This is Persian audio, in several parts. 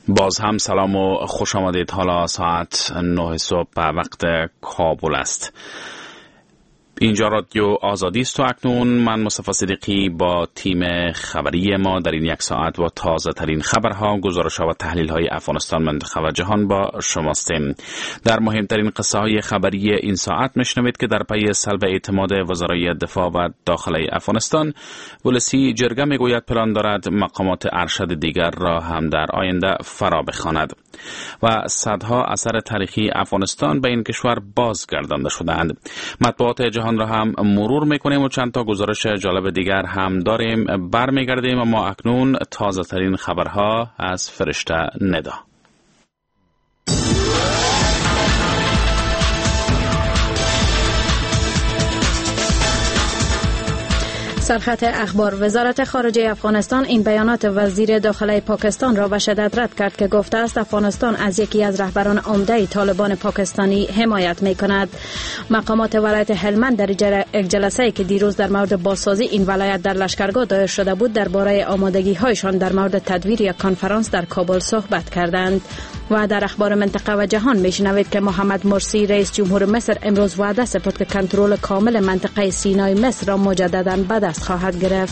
باز هم سلام و خوش آمدید. حالا ساعت 9 صبح به وقت کابل است. اینجا رادیو آزادی است و اکنون من مصطفی صدیقی با تیم خبری ما در این یک ساعت و تازه ترین خبرها، گزارش‌ها و تحلیل‌های افغانستان، منطقه و جهان با شماستیم. در مهمترین قصه های خبری این ساعت میشنوید که در پی سلب اعتماد وزرای دفاع و داخلی افغانستان، ولسی جرگه میگوید پلان دارد مقامات ارشد دیگر را هم در آینده فرا بخواند و صدها اثر تاریخی افغانستان به این کشور بازگردانده شده‌اند. مطبوعات جهان را هم مرور میکنیم و چند تا گزارش جالب دیگر هم داریم. برمیگردیم اما اکنون تازه ترین خبرها از فرشته ندا. سرخط اخبار: وزارت خارجه افغانستان این بیانات وزیر داخلی پاکستان را به شدت رد کرد که گفته است افغانستان از یکی از رهبران عمده طالبان پاکستانی حمایت می کند. مقامات ولایت هلمند در یک جلسه که دیروز در مورد بازسازی این ولایت در لشکرگاه دایر شده بود درباره آمادگی هایشان در مورد تدویر یک کنفرانس در کابل صحبت کردند. و در اخبار منطقه و جهان میشنوید که محمد مرسی رئیس جمهور مصر امروز وعده سپرد که کنترل کامل منطقه سینای مصر را مجددا به دست خواهد گرفت.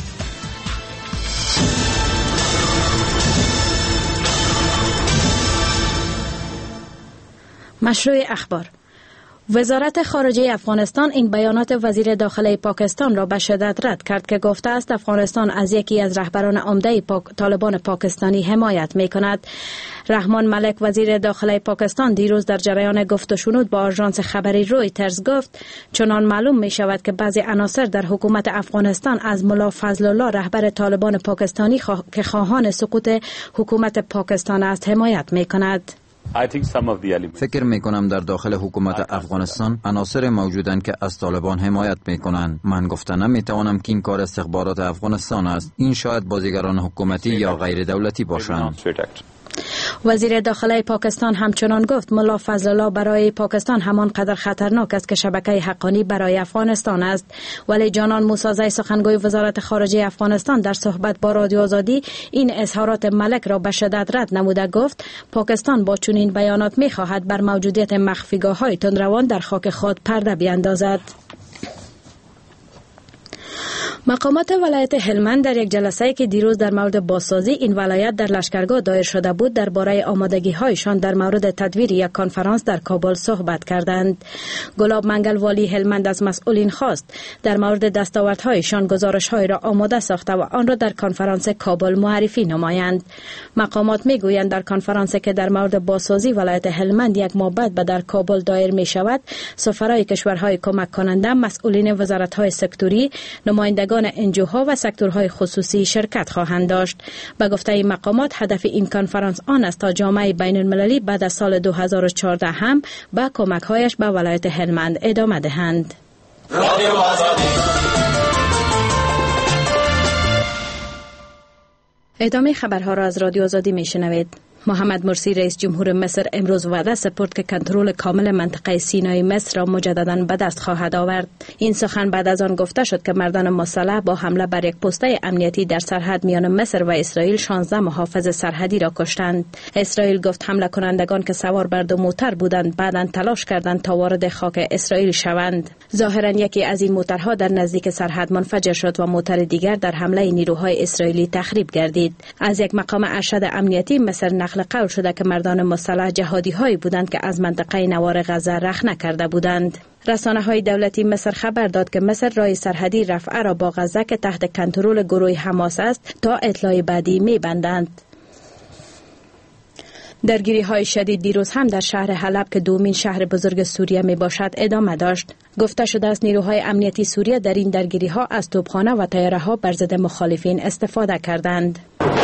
مشروع اخبار: وزارت خارجه افغانستان این بیانات وزیر داخلی پاکستان را به شدت رد کرد که گفته است افغانستان از یکی از رهبران عمده طالبان پاکستانی حمایت می کند. رحمان ملک وزیر داخلی پاکستان دیروز در جریان گفت و شنود با آژانس خبری رویترز گفت چنان معلوم می شود که بعضی عناصر در حکومت افغانستان از ملا فضل الله رهبر طالبان پاکستانی که خواهان سقوط حکومت پاکستان است حمایت می کند. فکر می کنم در داخل حکومت افغانستان عناصر موجودند که از طالبان حمایت می کنند. من گفته نمی توانم که این کار استخبارات افغانستان است. این شاید بازیگران حکومتی یا غیر دولتی باشند. وزیر داخلی پاکستان همچنان گفت ملا فضل الله برای پاکستان همان قدر خطرناک است که شبکه حقانی برای افغانستان است. ولی جانان موسازی سخنگوی وزارت خارجه افغانستان در صحبت با رادیو آزادی این اظهارات ملک را به شدت رد نموده گفت پاکستان با چنین بیانات می خواهد بر موجودیت مخفیگاه‌های تندروان در خاک خود پرده بیاندازد. مقامات ولایت هلمند در یک جلسه که دیروز در مورد بازسازی این ولایت در لشکرگاه دایر شده بود درباره آمادگی هایشان در مورد تدویر یک کنفرانس در کابل صحبت کردند. گلاب منگل والی هلمند از مسئولین خواست در مورد دستاوردهایشان گزارش‌های را آماده ساخته و آن را در کنفرانس کابل معرفی نمایند. مقامات میگویند در کنفرانسی که در مورد بازسازی ولایت هلمند یک ماه بعد در کابل دایر می شود، سفرای کشورهای کمک کننده، مسئولین وزارت‌های سکتوری، نمایندگان انجوها و سکتورهای خصوصی شرکت خواهند داشت. به گفته این مقامات هدف این کنفرانس آن است تا جامعه بین المللی بعد از سال 2014 هم به کمک‌هایش به ولایت هلمند ادامه دهند. ادامه خبرها را از رادیو آزادی میشنوید. محمد مرسی رئیس جمهور مصر امروز وعده سپرد که کنترل کامل منطقه سینای مصر را مجددا به دست خواهد آورد. این سخن بعد از آن گفته شد که مردان مسلح با حمله بر یک پسته امنیتی در سرحد میان مصر و اسرائیل 16 محافظ سرحدی را کشتند. اسرائیل گفت حمله کنندگان که سوار بر دو موتر بودند بعداً تلاش کردند تا وارد خاک اسرائیل شوند. ظاهراً یکی از این موترها در نزدیک سرحد منفجر شد و موتر دیگر در حمله نیروهای اسرائیلی تخریب گردید. از یک مقام ارشد امنیتی مصر نقل قول شده که مردان مسلح جهادی هایی بودند که از منطقه نوار غزه رخنه کرده بودند. رسانه های دولتی مصر خبر داد که مصر راه سرحدی رفح را با غزه که تحت کنترل گروه حماس است تا اطلاع بعدی می بندند. درگیری های شدید دیروز هم در شهر حلب که دومین شهر بزرگ سوریه می باشد ادامه داشت. گفته شده است نیروهای امنیتی سوریه در این درگیری ها از توپخانه و طیاره ها بر ضد مخالفین استفاده کردند.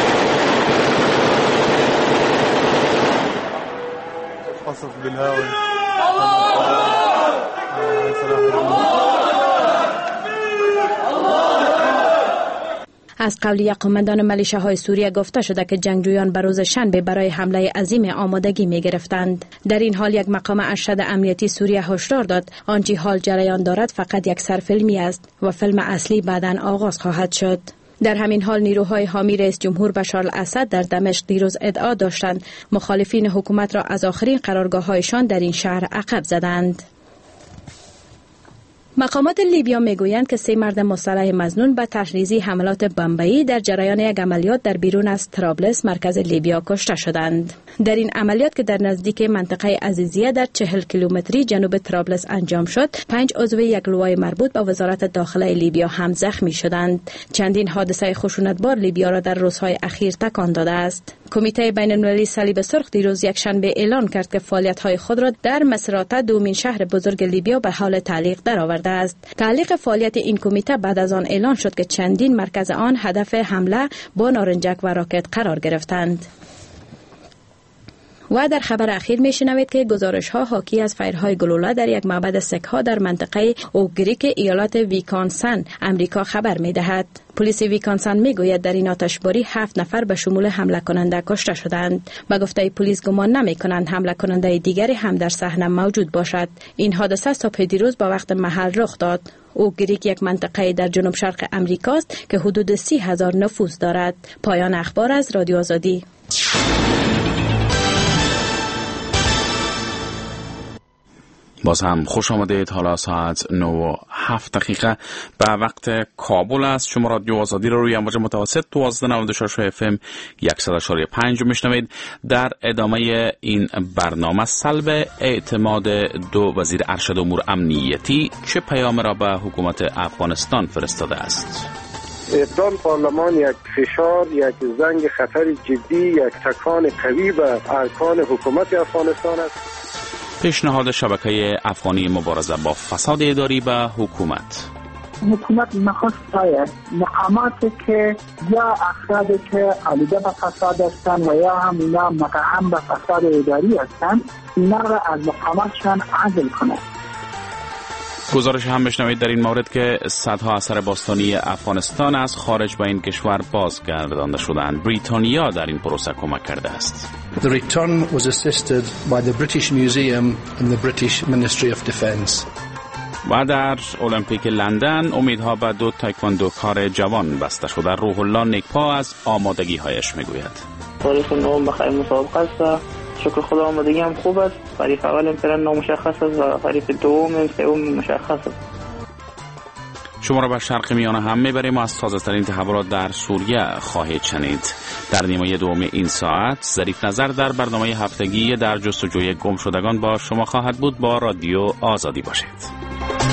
از قول یک قماندان ملیشه‌های سوریه گفته شده که جنگجویان به روز شنبه برای حمله عظیم آمادگی می گرفتند. در این حال یک مقام ارشد امنیتی سوریه هشدار داد آنچه حال جریان دارد فقط یک سرفیلمی است و فیلم اصلی بعداً آغاز خواهد شد. در همین حال نیروهای حامی رئیس جمهور بشار الاسد در دمشق دیروز ادعا داشتند مخالفین حکومت را از آخرین قرارگاه‌هایشان در این شهر عقب زدند. مقامات لیبیا میگویند که 3 مرد مسلح مظنون به تحریزی حملات بمبئی در جریان یک عملیات در بیرون از طرابلس مرکز لیبیا کشته شدند. در این عملیات که در نزدیک منطقه عزیزیه در 40 کیلومتری جنوب طرابلس انجام شد، 5 عضو یک لوای مربوط به وزارت داخله لیبیا هم زخمی شدند. چندین حادثه خشونتبار لیبیا را در روزهای اخیر تکان داده است. کمیته بین‌المللی صلیب سرخ دیروز یکشنبه اعلان کرد که فعالیت‌های خود را در مصراته، دومین شهر بزرگ لیبیا، به حال تعلیق درآورده است. تعلیق فعالیت این کمیته بعد از آن اعلان شد که چندین مرکز آن هدف حمله با نارنجک و راکت قرار گرفتند. و در خبر اخیر میشنوید که گزارش‌ها حاکی از فیرهای گلوله در یک معبد سک‌ها در منطقه اوگریک ایالات ویکانسن امریکا خبر می‌دهد. پلیس ویکانسن میگوید در این آتشباری 7 نفر به شمول حمله کننده کشته شدند. به گفته پلیس گمان نمی‌کنند حمله کننده دیگری هم در صحنه موجود باشد. این حادثه صبح دیروز با وقت محل رخ داد. اوگریک یک منطقه در جنوب شرق امریکاست که حدود 30,000 نفوس دارد. پایان اخبار از رادیو آزادی. باز هم خوش آمدید. حالا ساعت 9:07 به وقت کابل است. شما رادیو آزادی رو روی امواج متوسط 1296 FM 100.5 میشنوید. در ادامه این برنامه سلب اعتماد 2 وزیر ارشد امور امنیتی چه پیام را به حکومت افغانستان فرستاده است؟ اقدام پارلمان یک فشار، یک زنگ خطر جدی، یک تکان قوی به ارکان حکومت افغانستان است. پیشنهاد شبکه افغانی مبارزه با فساد اداری به حکومت. حکومت نخست باید مقاماتی که یا افرادی که آلوده به فساد هستند و یا هم اینا متهم به فساد اداری هستند، اینا را از مقاماتشان عزل کنند. گزارش هم بشنوید در این مورد که صدها اثر باستانی افغانستان از خارج به این کشور بازگردانده شدند. بریتانیا در این پروسه کمک کرده است. The return was assisted by the British Museum and the British Ministry of Defence. و در المپیک لندن امیدها به 2 تایکواندوکار جوان بسته شده. روح الله نیکپا از آمادگی هایش میگوید. تاریخ نهم بخیر مسابقه است. شکر خدا آمادگی هم خوب است. حریف اول فعلا نامشخص است و حریف دوم سوم مشخص است. شما را به شرق میانه هم میبریم و از تازه ترین تحولات در سوریه خواهید شنید. در نیمه دوم این ساعت ظریف نظر در برنامه هفتگی در جستجوی گم شدگان با شما خواهد بود. با رادیو آزادی باشید.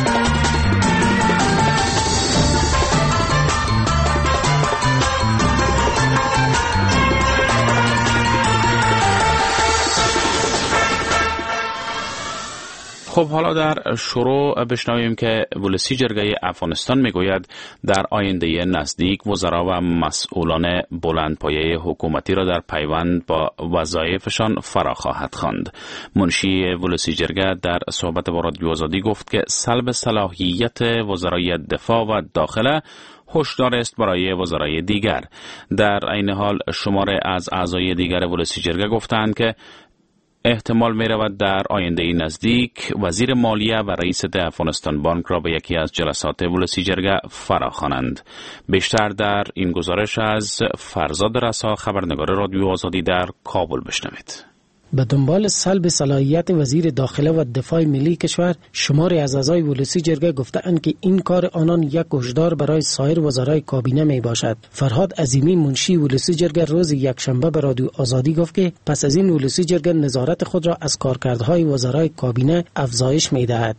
خب حالا در شروع بشنویم که ولسی جرگه افغانستان میگوید در آینده نزدیک وزرا و مسئولان بلندپایه حکومتی را در پیوند با وظایفشان فرا خواهد خواند. منشی ولسی جرگه در صحبت با رادیو آزادی گفت که سلب صلاحیت وزرای دفاع و داخله هشدار است برای وزرای دیگر. در عین حال شماره از اعضای دیگر ولسی جرگه گفتند که احتمال می رود در آینده نزدیک وزیر مالیه و رئیس افغانستان بانک را به یکی از جلسات ولسی جرگه فراخوانند. بیشتر در این گزارش از فرزاد رسا، خبرنگار رادیو آزادی در کابل بشنوید. به دنبال سلب صلاحیت وزیر داخله و دفاع ملی کشور، شماری از اعضای ولسی جرگه گفتند که این کار آنان یک هشدار برای سایر وزرای کابینه می باشد. فرهاد عظیمی منشی ولسی جرگه روز یکشنبه به رادیو آزادی گفت که پس از این ولسی جرگه نظارت خود را از کارکردهای وزرای کابینه افزایش می دهد.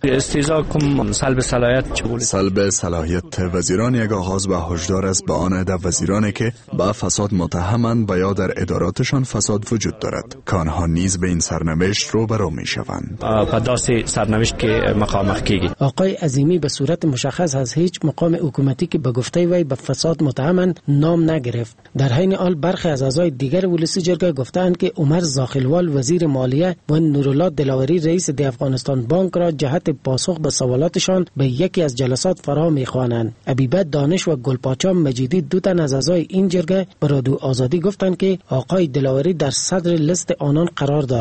سلب صلاحیت وزیران یک آغاز به هشدار است به آن عده وزیرانی که به فساد متهمند و یا در اداراتشان فساد وجود دارد که آنها نیز به این سرنوشت رو برو می شوند. سرنوشت که مقام کیگی. آقای عظیمی به صورت مشخص از هیچ مقام حکومتی که به گفته وی به فساد متهمند نام نگرفت. در حین حال برخی از اعضای دیگر ولسی جرگه گفتند که عمر زاخلوال وزیر مالیه و نورالله دلاوری رئیس افغانستان بانک را جهت پاسخ به سوالاتشان به یکی از جلسات فرا می‌خوانند. ابیبت دانش و گلپاچام مجیدی دو تن از اعضای این جرگه به رادیو آزادی گفتند که آقای دلاوری در صدر لیست آنان قرار دارد.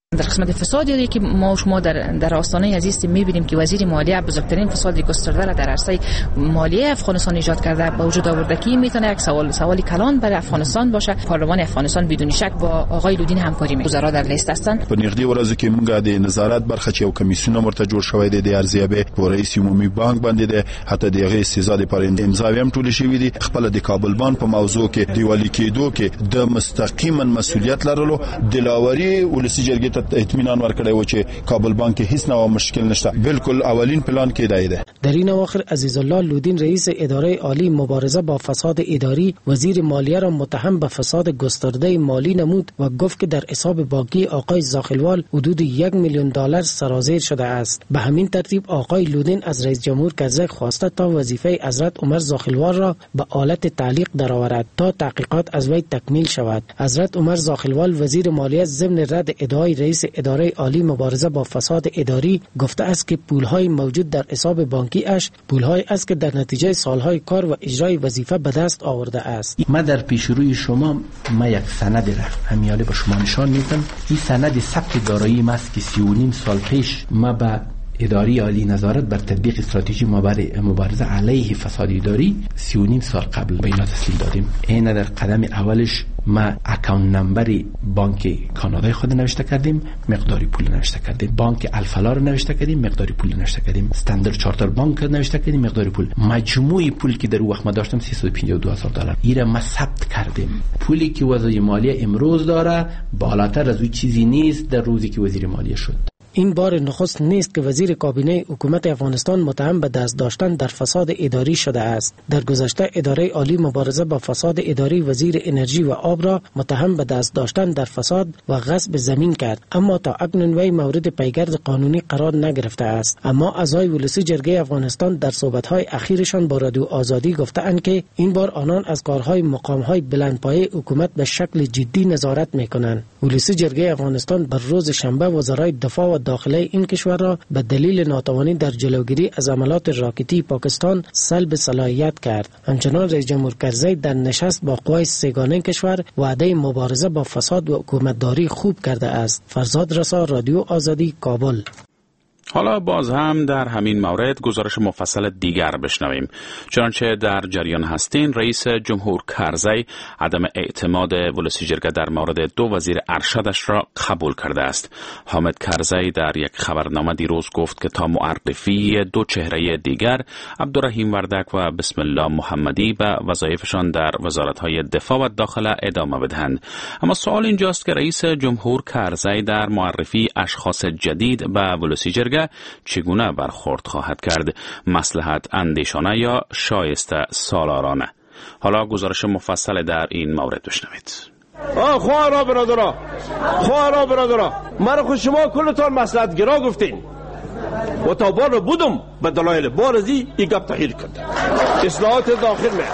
در قسمت فساد یادی که ما و شما در آستانه عزیز می‌بینیم که وزیر مالیه بزرگترین فساد گسترده را در عرصه مالیه افغانستان ایجاد کرده، با وجود آورده که میتونه یک سوالی کلان برای افغانستان باشه. پارلمان افغانستان بدون شک با آقای لودین همکاری می‌کنه. وزرا در لیست هستند. په نږدې ورځو کې موږ د نظارت برخه چې یو کمیسیون مرته جوړ شوی دی د ارزیابي په رئیس عمومي بانک باندې دی، حتی د هغې استیزا لپاره امضاوې هم ټولې شوې دي. خپل د کابل بانک په موضوع کې دیوالي کېدو کې د مستقیما مسؤلیت لرلو دلاوري ولسی جرګې ته اطمینان ورکړی و چې کابل بانک هیڅ نوع مشکل نشته. بالکل اولین پلان کې دی. در این اواخر عزیزالله لودین رئیس اداره عالی مبارزه با فساد اداری وزیر مالیه را متهم به فساد گسترده مالی نمود و گفت که در حساب بانکی آقای زاخلوال حدود $1,000,000 سرازیر شده است. به همین ترتیب آقای لودین از رئیس جمهور کرزی خواسته تا وظیفه حضرت عمر زاخلوال را به آلت تعلیق درآورد تا تحقیقات از وی تکمیل شود. حضرت عمر زاخلوال وزیر مالیه ضمن رد ادعای رئیس اداره عالی مبارزه با فساد اداری گفته است که پولهای موجود در حساب بانکی اش پولهای است که در نتیجه سالهای کار و اجرای وظیفه به دست آورده است. ما در پیشروی شما یک سند را همیاله به شما نشان میدم. این سند ثبت دارایی است که 3.5 سال پیش ما به اداره عالی نظارت بر تطبیق استراتژی مبارزه علیه فساد اداری 3.5 سال قبل به اینا تسلیم دادیم. این در قدم اولش ما اکاونت نمبر بانک کانادای خود نوشته کردیم، مقداری پول نوشته کردیم. بانک الفلا رو نوشته کردیم، مقداری پول نوشته کردیم. استاندارد چارتر بانک نوشته کردیم، مقداری پول. مجموعی پول که در وقت ما داشتم $352,000. ایره ما ثبت کردیم. پولی که وزیر مالیه امروز داره بالاتر از اون چیزی نیست در روزی که وزیر مالیه شد. این بار نخست نیست که وزیر کابینه حکومت افغانستان متهم به دست داشتن در فساد اداری شده است. در گذشته اداره عالی مبارزه با فساد اداری وزیر انرژی و آب را متهم به دست داشتن در فساد و غصب زمین کرد، اما تا اکنون وی مورد پیگرد قانونی قرار نگرفته است. اما اعضای ولسی جرگه افغانستان در صحبت‌های اخیرشان با رادیو آزادی گفتند که این بار آنان از کارهای مقام‌های بلندپایه حکومت به شکل جدی نظارت می‌کنند. ولسی جرگه افغانستان بر روز شنبه وزرای دفاع و داخله این کشور را به دلیل ناتوانی در جلوگیری از حملات راکتی پاکستان سلب صلاحیت کرد. همچنان رئیس جمهور کرزی در نشست با قوای سگانه کشور وعده مبارزه با فساد و حکومتداری خوب کرده است. فرزاد رسا، رادیو آزادی، کابل. حالا باز هم در همین مورد گزارش مفصل دیگر بشنویم. چنانچه در جریان هستین، رئیس جمهور کرزی عدم اعتماد ولسی جرگه در مورد 2 وزیر ارشدش را قبول کرده است. حامد کرزی در یک خبرنامه دیروز گفت که تا معرفی 2 چهره دیگر، عبدالرحیم وردک و بسم الله محمدی، به وظایفشان در وزارت‌های دفاع و داخله ادامه بدهند. اما سوال اینجاست که رئیس جمهور کرزی در معرفی اشخاص جدید به ولسی جرگه چگونه برخورد خواهد کرد؟ مصلحت اندیشانه یا شایسته سالارانه؟ حالا گزارش مفصل در این مورد بشنوید. خواهرا برادرها من خود شما کلتان مصلحت گرا گفتین و تا بار بودم به دلایل بارزی این گپ تغییر کرد. اصلاحات داخل میں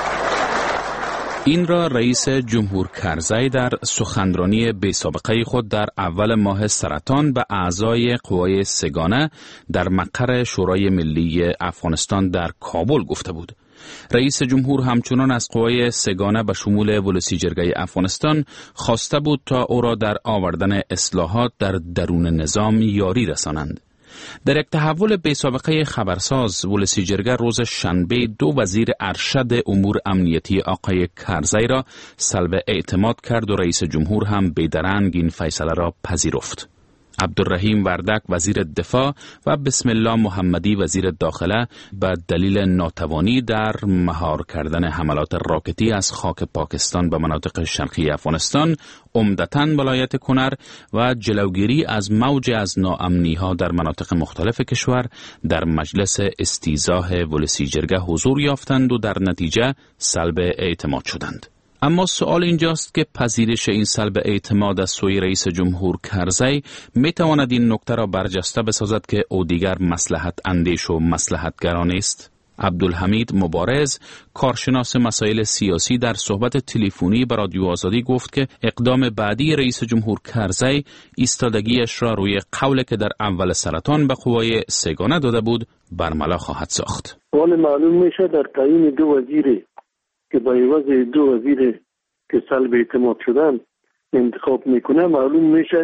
این را رئیس جمهور کرزی در سخنرانی بی سابقه خود در اول ماه سرطان به اعضای قوای سگانه در مقر شورای ملی افغانستان در کابل گفته بود. رئیس جمهور همچنان از قوای سگانه به شمول ولسی جرگه افغانستان خواسته بود تا او را در آوردن اصلاحات در درون نظام یاری رسانند. در یک تحول بی سابقه خبرساز، ولسی جرگه روز شنبه 2 وزیر ارشد امور امنیتی آقای کرزی را سلب اعتماد کرد و رئیس جمهور هم بیدرنگ این فیصله را پذیرفت. عبدالرحیم وردک وزیر دفاع و بسم الله محمدی وزیر داخله به دلیل ناتوانی در مهار کردن حملات راکتی از خاک پاکستان به مناطق شرقی افغانستان، عمدتاً ولایت کنر، و جلوگیری از موج از ناامنی‌ها در مناطق مختلف کشور در مجلس استیضاح ولسی جرگه حضور یافتند و در نتیجه سلب اعتماد شدند. اما سوال اینجاست که پذیرش این سلب اعتماد از سوی رئیس جمهور کرزی می تواند این نکته را برجسته بسازد که او دیگر مصلحت اندیش و مصلحتگرا است؟ عبدالحمید مبارز، کارشناس مسائل سیاسی، در صحبت تلفنی با رادیو آزادی گفت که اقدام بعدی رئیس جمهور کرزی ایستادگیش را روی قولی که در اول سرطان به قوای سگانه داده بود برملا خواهد ساخت. حال معلوم میشه در تعیین 2 وزیر که با عوض 2 وزیر که سلب اعتماد شدن انتخاب میکنه، معلوم میشه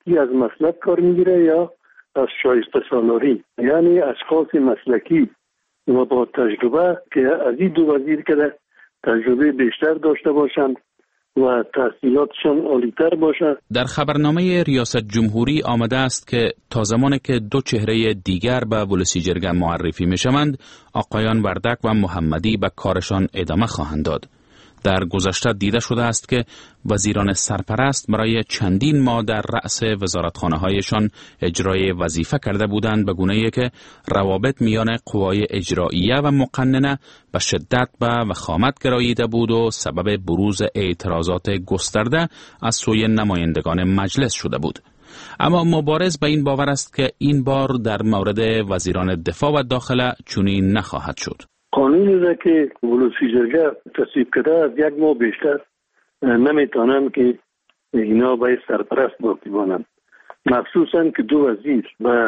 ای از مسلک کار میگیره یا از شایسته سالاری، یعنی اشخاص مسلکی و با تجربه که از این دو وزیر که تجربه بیشتر داشته باشند و تحصیلاتشان عالی‌تر باشد. در خبرنامه ریاست جمهوری آمده است که تا زمانی که دو چهره دیگر به ولسیجرگه معرفی می‌شوند، آقایان وردک و محمدی به کارشان ادامه خواهند داد. در گذشته دیده شده است که وزیران سرپرست برای چندین ماه در رأس وزارتخانه‌هایشان اجرای وظیفه کرده بودند، به گونه‌ای که روابط میان قوای اجراییه و مقننه به شدت به وخامت گراییده بود و سبب بروز اعتراضات گسترده از سوی نمایندگان مجلس شده بود. اما مبارز به این باور است که این بار در مورد وزیران دفاع و داخله چنین نخواهد شد. قانونی را که ولسیجرگه تصویب کرده از یک ماه بیشتر نمیتونن که اینا باید سرپرست باقی بانند، مخصوصا که دو وزیر به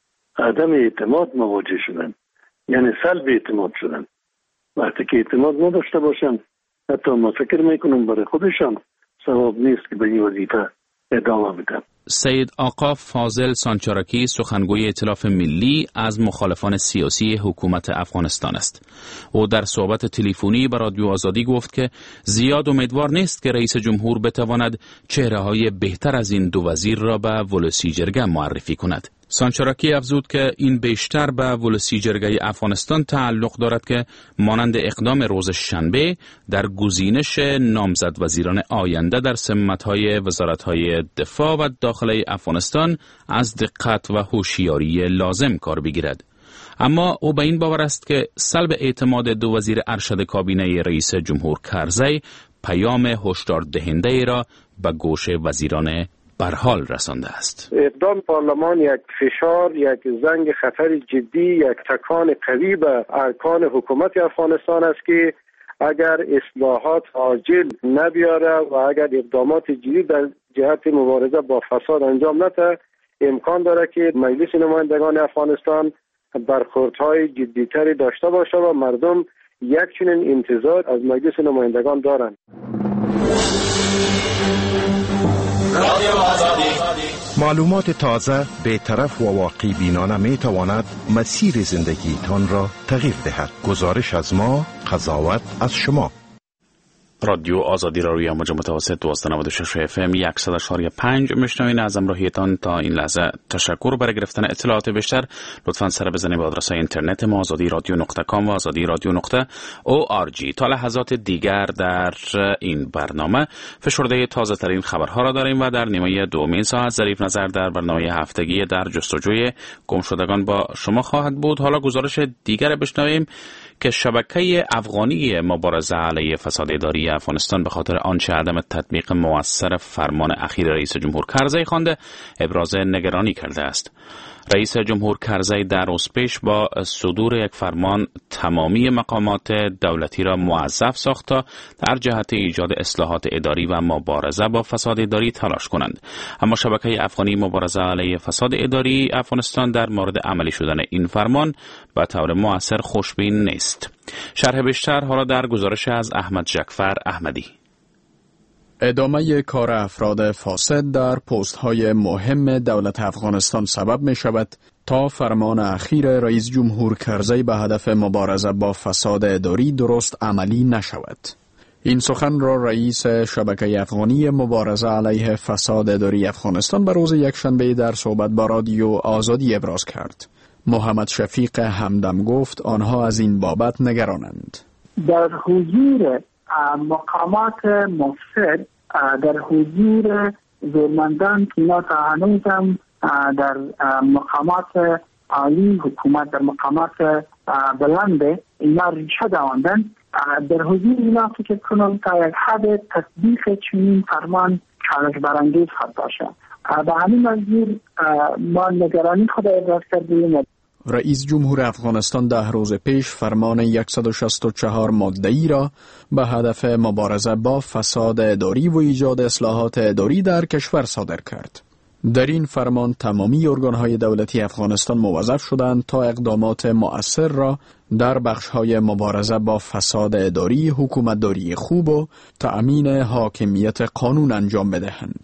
عدم اعتماد مواجه شدن، یعنی سلب اعتماد شدن. وقتی که اعتماد نداشته باشن، حتی ما فکر میکنم برای خودشان ثواب نیست که به این وظیفه ادامه بدن. سید آقا فاضل سانچاراکی سخنگوی ائتلاف ملی از مخالفان سیاسی حکومت افغانستان است. او در صحبت تلفنی با رادیو آزادی گفت که زیاد امیدوار نیست که رئیس جمهور بتواند چهره‌های بهتر از این دو وزیر را به ولسیجرگه معرفی کند. سانچاراکی افزود که این بیشتر به ولسیجرگه افغانستان تعلق دارد که مانند اقدام روز شنبه در گزینش نامزد وزیران آینده در سمت‌های وزارت‌های دفاع و داخله افغانستان از دقت و هوشیاری لازم کار بگیرد. اما او به این باور است که سلب اعتماد دو وزیر ارشد کابینه رئیس جمهور کرزی پیام هشدار دهنده را به گوش وزیران برحال رسانده است. اقدام پارلمان یک فشار، یک زنگ خطر جدی، یک تکان قوی به ارکان حکومت افغانستان است که اگر اصلاحات عاجل نبیاره و اگر اقدامات جدی در جهت مبارزه با فساد انجام نده، امکان داره که مجلس نمایندگان افغانستان برخوردهای جدیتری داشته باشه و مردم یک چنین انتظار از مجلس نمایندگان دارند. معلومات تازه، بی‌طرف و واقعی بینانه می تواند مسیر زندگی تان را تغییر دهد. گزارش از ما، قضاوت از شما. رادیو آزادی را روی موج متوسط 1296 FM 100.5 میشنوین. از همراهیتان تا این لحظه تشکر. برای گرفتن اطلاعات بیشتر لطفاً سر بزنید به آدرس اینترنت ما azadiradyo.com و azadiradyo.org. تا لحظات دیگر در این برنامه فشرده تازه ترین خبرها را داریم و در نیمه دومین ساعت ظریف نظر در برنامه هفتگی در جستجوی گمشدگان با شما خواهد بود. حالا گزارش دیگر بشنویم که شبکه افغانی مبارزه علیه فساد اداری افغانستان به خاطر آنچه عدم تطبیق موثر فرمان اخیر رئیس جمهور کرزی خوانده ابراز نگرانی کرده است. رئیس جمهور کرزی در روز پیش با صدور یک فرمان تمامی مقامات دولتی را موظف ساخت تا در جهت ایجاد اصلاحات اداری و مبارزه با فساد اداری تلاش کنند. اما شبکه افغانی مبارزه علیه فساد اداری افغانستان در مورد عملی شدن این فرمان به طور مؤثر خوشبین نیست. شرح بیشتر حالا در گزارش از احمد جعفر احمدی. ادامه کار افراد فاسد در پست‌های مهم دولت افغانستان سبب می شود تا فرمان اخیر رئیس جمهور کرزی به هدف مبارزه با فساد اداری درست عملی نشود. این سخن را رئیس شبکه افغانی مبارزه علیه فساد اداری افغانستان به روز یکشنبه در صحبت با رادیو آزادی ابراز کرد. محمد شفیق همدم گفت آنها از این بابت نگرانند. در حضور مقامات مفسد، در حضور زورمندان که اینا تا هنوز هم در مقامات عالی حکومت، در مقامات بلند اینا ریشه دواندن، در حضور اینا فکر کنم تا یک حد تطبیق چنین فرمان چالش برانگیز خواهد باشه. به همین منظور ما نگرانی خود ابراز کردیم. رئیس جمهور افغانستان 10 روز پیش فرمان 164 ماده‌ای را به هدف مبارزه با فساد اداری و ایجاد اصلاحات اداری در کشور صادر کرد. در این فرمان تمامی ارگان‌های دولتی افغانستان موظف شدند تا اقدامات مؤثر را در بخش‌های مبارزه با فساد اداری، حکومتداری خوب و تأمین حاکمیت قانون انجام بدهند.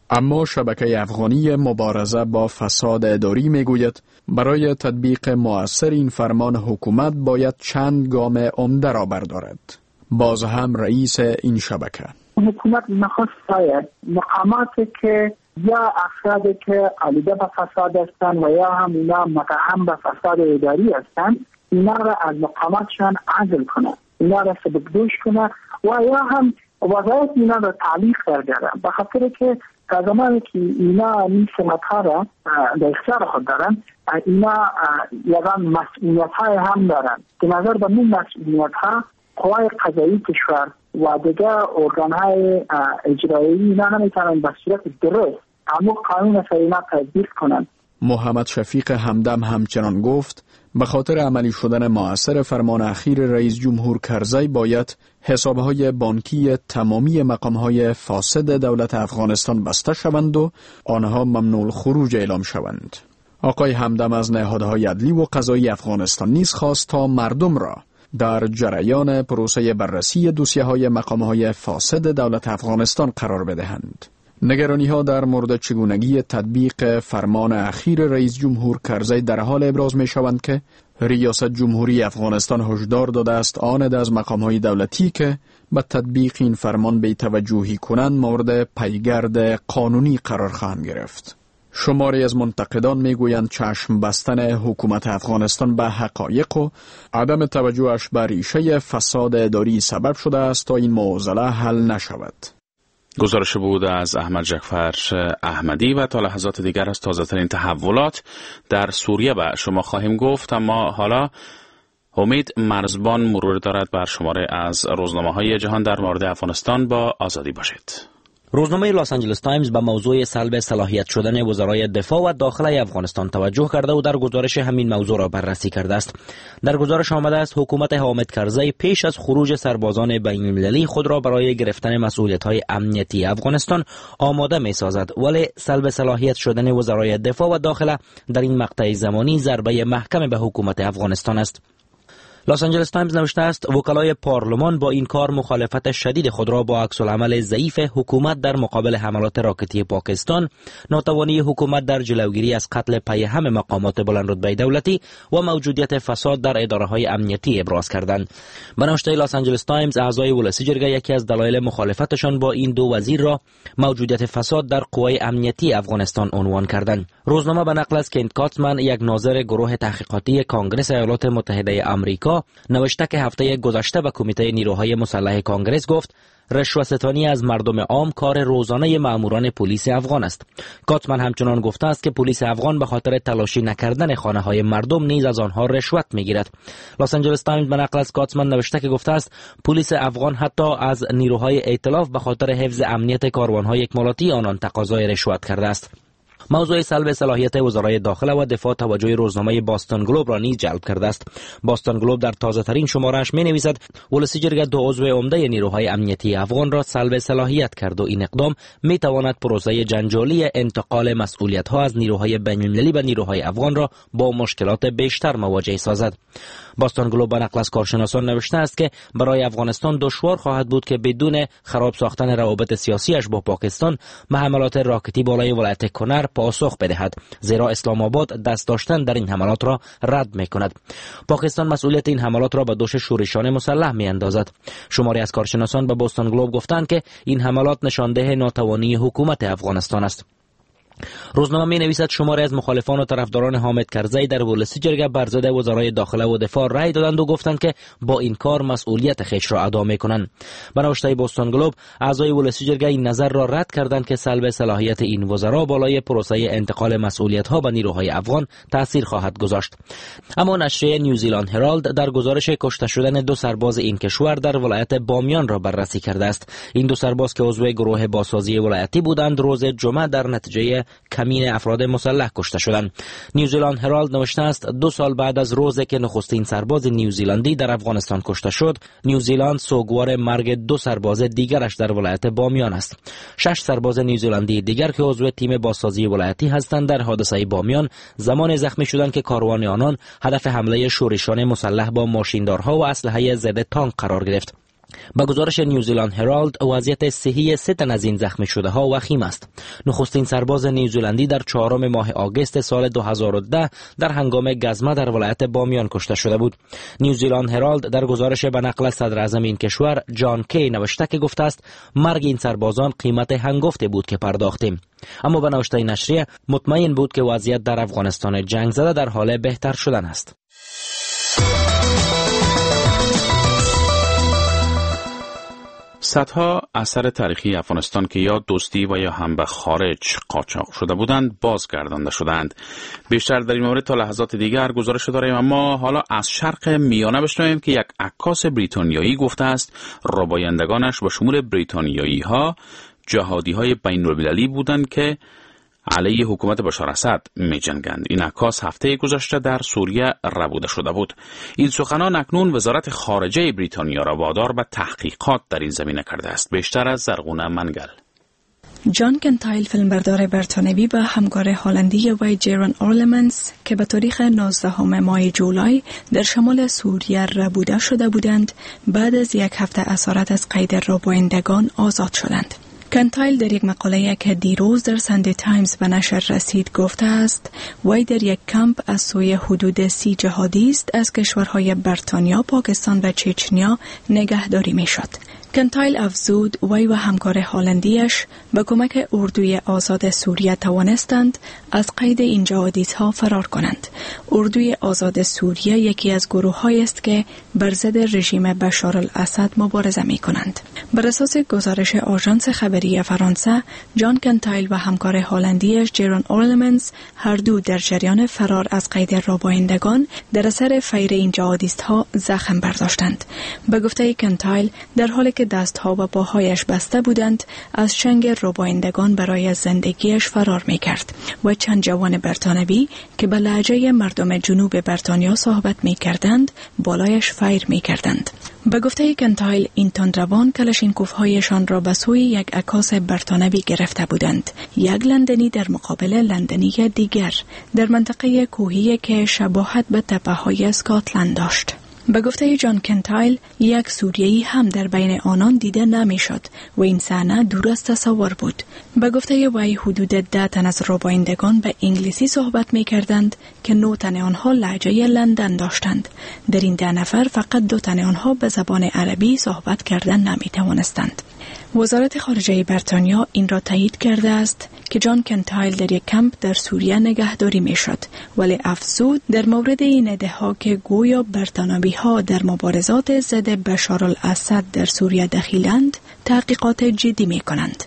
اما شبکه افغانی مبارزه با فساد اداری میگوید برای تطبیق مؤثر این فرمان حکومت باید چند گام عمده را بردارد. باز هم رئیس این شبکه: حکومت نخست باید مقاماتی که یا افرادی که آلوده به فساد هستند و یا هم اینا متهم به فساد اداری هستند، اینا را از مقاماتشان عزل کنه، اینا را سبکدوش کنه و یا هم وظایف اینا را تعلیق برگردن، به خاطر که تا زمانی که اینا این سمت‌ها را در اختیار خود دارن، اینا یگان مسئولیت‌های هم دارن که نظر به این مسئولیت‌ها قوای قضایی کشور و دیگر ارگان‌های اجرایی اینا نمیتونن به صورت درست اما قانون سریعا تطبیق کنن. محمد شفیق همدم همچنان گفت به خاطر عملی شدن مؤثر فرمان اخیر رئیس جمهور کرزی باید حسابهای بانکی تمامی مقامهای فاسد دولت افغانستان بسته شوند و آنها ممنوع الخروج اعلام شوند. آقای همدم از نهادهای عدلی و قضایی افغانستان نیز خواست تا مردم را در جریان پروسه بررسی دوسیه‌های مقام‌های فاسد دولت افغانستان قرار بدهند. نگرانی‌ها در مورد چگونگی تطبیق فرمان اخیر رئیس جمهور کرزی در حال ابراز می‌شوند که ریاست جمهوری افغانستان هشدار داده است آن از مقام‌های دولتی که به تطبیق این فرمان بی‌توجهی کنند مورد پیگرد قانونی قرار خواهند گرفت. شماری از منتقدان میگویند چشم بستن حکومت افغانستان به حقایق و عدم توجهش به ریشه فساد اداری سبب شده است تا این معضله حل نشود. گزارش بود از احمد جعفر احمدی و تا لحظات دیگر از تازه‌ترین تحولات در سوریه به شما خواهیم گفت. اما حالا امید مرزبان مرور دارد بر شماره از روزنامه‌های جهان در مورد افغانستان. با آزادی باشید. روزنامه لاس آنجلس تایمز به موضوع سلب صلاحیت شدن وزرای دفاع و داخله افغانستان توجه کرده و در گزارش همین موضوع را بررسی کرده است. در گزارش آمده است حکومت حامد کرزی پیش از خروج سربازان بین‌المللی خود را برای گرفتن مسئولیت‌های امنیتی افغانستان آماده می‌سازد، ولی سلب صلاحیت شدن وزرای دفاع و داخله در این مقطع زمانی ضربه محکم به حکومت افغانستان است. لاس آنجلس تایمز نوشته است وکلای پارلمان با این کار مخالفت شدید خود را با عکس‌العمل ضعیف حکومت در مقابل حملات راکتی پاکستان، ناتوانی حکومت در جلوگیری از قتل پیهم مقامات بلندرتبه دولتی و موجودیت فساد در اداره‌های امنیتی ابراز کردند. به نوشته لاس آنجلس تایمز اعضای ولسی جرگه یکی از دلایل مخالفتشان با این دو وزیر را موجودیت فساد در قوای امنیتی افغانستان عنوان کردند. روزنامه به نقل از کنت کاتسمن، یک ناظر گروه تحقیقاتی کانگرس ایالات متحده آمریکا، نوشته که هفته گذشته به کمیته نیروهای مسلح کانگرس گفت رشوه‌ستانی از مردم عام کار روزانه ماموران پلیس افغان است. کاتسمن همچنان گفته است که پلیس افغان به خاطر تلاشی نکردن خانه‌های مردم نیز از آنها رشوت می‌گیرد. لاس آنجلس تایمز به نقل از کاتسمن نوشته که گفته است پلیس افغان حتی از نیروهای ائتلاف به خاطر حفظ امنیت کاروان‌های اکمالاتی آنان تقاضای رشوت کرده است. موضوع سلب صلاحیت وزرای داخله و دفاع توجه روزنامه باستون گلوب را نیز جلب کرده است. باستون گلوب در تازه ترین شماره‌اش می‌نویسد ولسی جرگه دو عضو عمده نیروهای امنیتی افغان را سلب صلاحیت کرد و این اقدام می‌تواند پروسه جنجالی انتقال مسئولیت‌ها از نیروهای بین‌المللی به نیروهای افغان را با مشکلات بیشتر مواجه سازد. باستون گلوب به نقل از کارشناسان نوشته است که برای افغانستان دشوار خواهد بود که بدون خراب ساختن روابط سیاسیش با پاکستان به حملات راکتی بالای ولایت کنر پاسخ بدهد، زیرا اسلام آباد دست داشتن در این حملات را رد می‌کند. پاکستان مسئولیت این حملات را به دوش شورشان مسلح می‌اندازد. شماری از کارشناسان به باستون گلوب گفتند که این حملات نشانده ناتوانی حکومت افغانستان است. روزنامه می نویسد شماری از مخالفان و طرفداران حامد کرزی در ولسی جرگه بر ضد وزرای داخله و دفاع رأی دادند و گفتند که با این کار مسئولیت خویش را ادا می کنند. به نوشته باستون گلوب اعضای ولسی جرگه این نظر را رد کردند که سلب صلاحیت این وزرا بالای پروسه انتقال مسئولیت ها به نیروهای افغان تاثیر خواهد گذاشت. اما نشریه نیوزیلند هرالد در گزارش کشته شدن دو سرباز این کشور در ولایت بامیان را بررسی کرده است. این دو سرباز که عضو گروه بازسازی ولایتی بودند روز جمعه در نتیجه کمین افراد مسلح کشته شدند. نیوزیلند هرالد نوشته است 2 سال بعد از روزی که نخستین سرباز نیوزیلندی در افغانستان کشته شد، نیوزیلند سوگوار مرگ 2 سرباز دیگرش در ولایت بامیان است. 6 سرباز نیوزیلندی دیگر که عضو تیم بازسازی ولایتی هستند در حادثه بامیان زمان زخمی شدند که کاروان آنان هدف حمله شورشان مسلح با ماشیندارها و اسلحه ضد تانک قرار گرفت. با گزارش نیوزیلند هرالد وضعیت صحی 3 تن از این زخمی شده ها وخیم است. نخستین سرباز نیوزیلندی در 4 ماه آگوست سال 2010 در هنگام گزمه در ولایت بامیان کشته شده بود. نیوزیلند هرالد در گزارش به نقل صدر اعظم این کشور جان کی نوشته که گفته است مرگ این سربازان قیمت هنگفتی بود که پرداختیم. اما به نوشته نشریه مطمئن بود که وضعیت در افغانستان جنگ زده در حال بهتر شدن است. صدها اثر تاریخی افغانستان که یا دوستی و یا هم به خارج قاچاق شده بودند بازگردانده شدند. بیشتر در این مورد تا لحظات دیگر گزارش داریم، اما حالا از شرق میانه بشنویم که یک عکاس بریتانیایی گفته است ربایندگانش به شمول بریتانیایی ها جهادی های بین المللی بودند که علیه حکومت بشار اسد می جنگند. این عکاس هفته گذشته در سوریه ربوده شده بود. این سخنان اکنون وزارت خارجه بریتانیا را وادار به تحقیقات در این زمینه کرده است. بیشتر از زرغونه منگل. جان کنتایل فیلمبردار بریتانیایی با همکار هلندی وی جیرون اورلمنز که به تاریخ 19 ماه جولای در شمال سوریه ربوده شده بودند بعد از یک هفته اسارت از قید ربایندگان آزاد شدند. کنتایل در یک مقاله که دیروز در ساندی تایمز به نشر رسید گفته است وی در یک کمپ از سوی حدود 30 جهادیست از کشورهای بریتانیا، پاکستان و چچنیا نگهداری می شد. کنتایل افزود وی و همکار هلندیش به کمک اردوی آزاد سوریه توانستند از قید این جهادیست‌ها فرار کنند. اردوی آزاد سوریه یکی از گروه‌هایی است که بر ضد رژیم بشار الاسد مبارزه می‌کنند. بر اساس گزارش آژانس خبری فرانسه، جان کنتایل و همکار هلندیش جیرون اورلمنز هر دو در جریان فرار از قید ربایندگان در اثر فیر این جهادیست‌ها زخم برداشتند. به گفته کنتایل در حالی که دستها و پاهایش بسته بودند از چنگ ربایندگان برای زندگیش فرار می‌کرد و چند جوان بریتانیایی که به لهجه مردم جنوب بریتانیا صحبت می‌کردند بالایش فیر می‌کردند. به گفته کنتایل این تندروان کلاشینکوف‌هایشان را به سوی یک عکاس بریتانیایی گرفته بودند. یک لندنی در مقابل لندنی دیگر در منطقه کوهی که شباهت به تپه‌های اسکاتلند داشت. به گفته جان کنتایل یک سوریایی هم در بین آنان دیده نمیشد و این صحنه دور از تصور بود. به گفته وی حدود 10 تن از ربایندگان به انگلیسی صحبت می کردند که 9 تن آنها لهجه لندن داشتند. در این 10 نفر فقط 2 تن آنها به زبان عربی صحبت کردن نمی توانستند. وزارت خارجه بریتانیا این را تایید کرده است که جان کنتایل در یک کمپ در سوریه نگهداری می شد، ولی افزود در مورد این ادعا که گویا بریتانیایی ها در مبارزات ضد بشار الاسد در سوریه دخیلند تحقیقات جدی می کنند.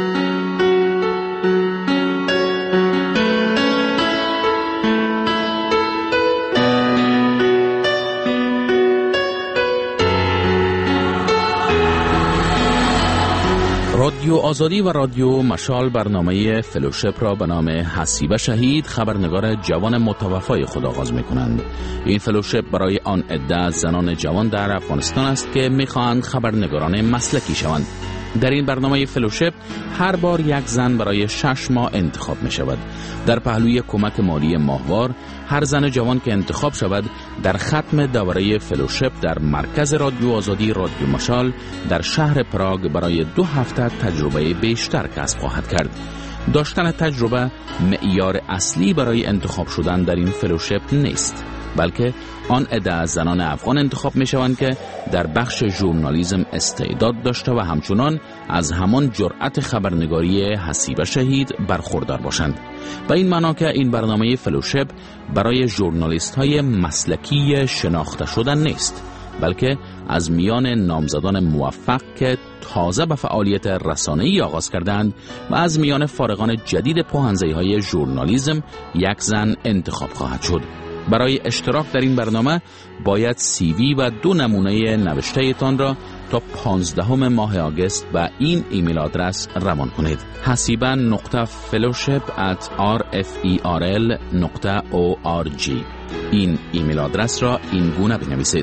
رادیو آزادی و رادیو مشال برنامه فلوشپ را به نام حسیبه شهید خبرنگار جوان متوفای خود آغاز می کنند. این فلوشپ برای آن عده از زنان جوان در افغانستان است که می خواهند خبرنگاران مسلکی شوند. در این برنامه فلوشپ هر بار یک زن برای 6 ماه انتخاب می شود. در پهلوی کمک مالی ماهوار هر زن جوان که انتخاب شود در ختم دوره فلوشپ در مرکز رادیو آزادی رادیو مشال در شهر پراگ برای 2 هفته تجربه بیشتر کسب خواهد کرد. داشتن تجربه معیار اصلی برای انتخاب شدن در این فلوشپ نیست، بلکه آن عده از زنان افغان انتخاب می شوند که در بخش ژورنالیسم استعداد داشته و همچنان از همان جرأت خبرنگاری حسیبه شهید برخوردار باشند. به این معنا که این برنامه فلوشپ برای ژورنالیست های مسلکی شناخته شدن نیست، بلکه از میان نامزدان موفق که تازه به فعالیت رسانه‌ای آغاز کردند و از میان فارغان جدید پوهن‌زی‌های ژورنالیسم یک زن انتخاب خواهد شد. برای اشتراک در این برنامه باید CV و 2 نمونه نوشته تان را تا 15 ماه آگوست به این ایمیل آدرس روان کنید: hasiban.fellowship@rferl.org. این ایمیل آدرس را این گونه بنویسید: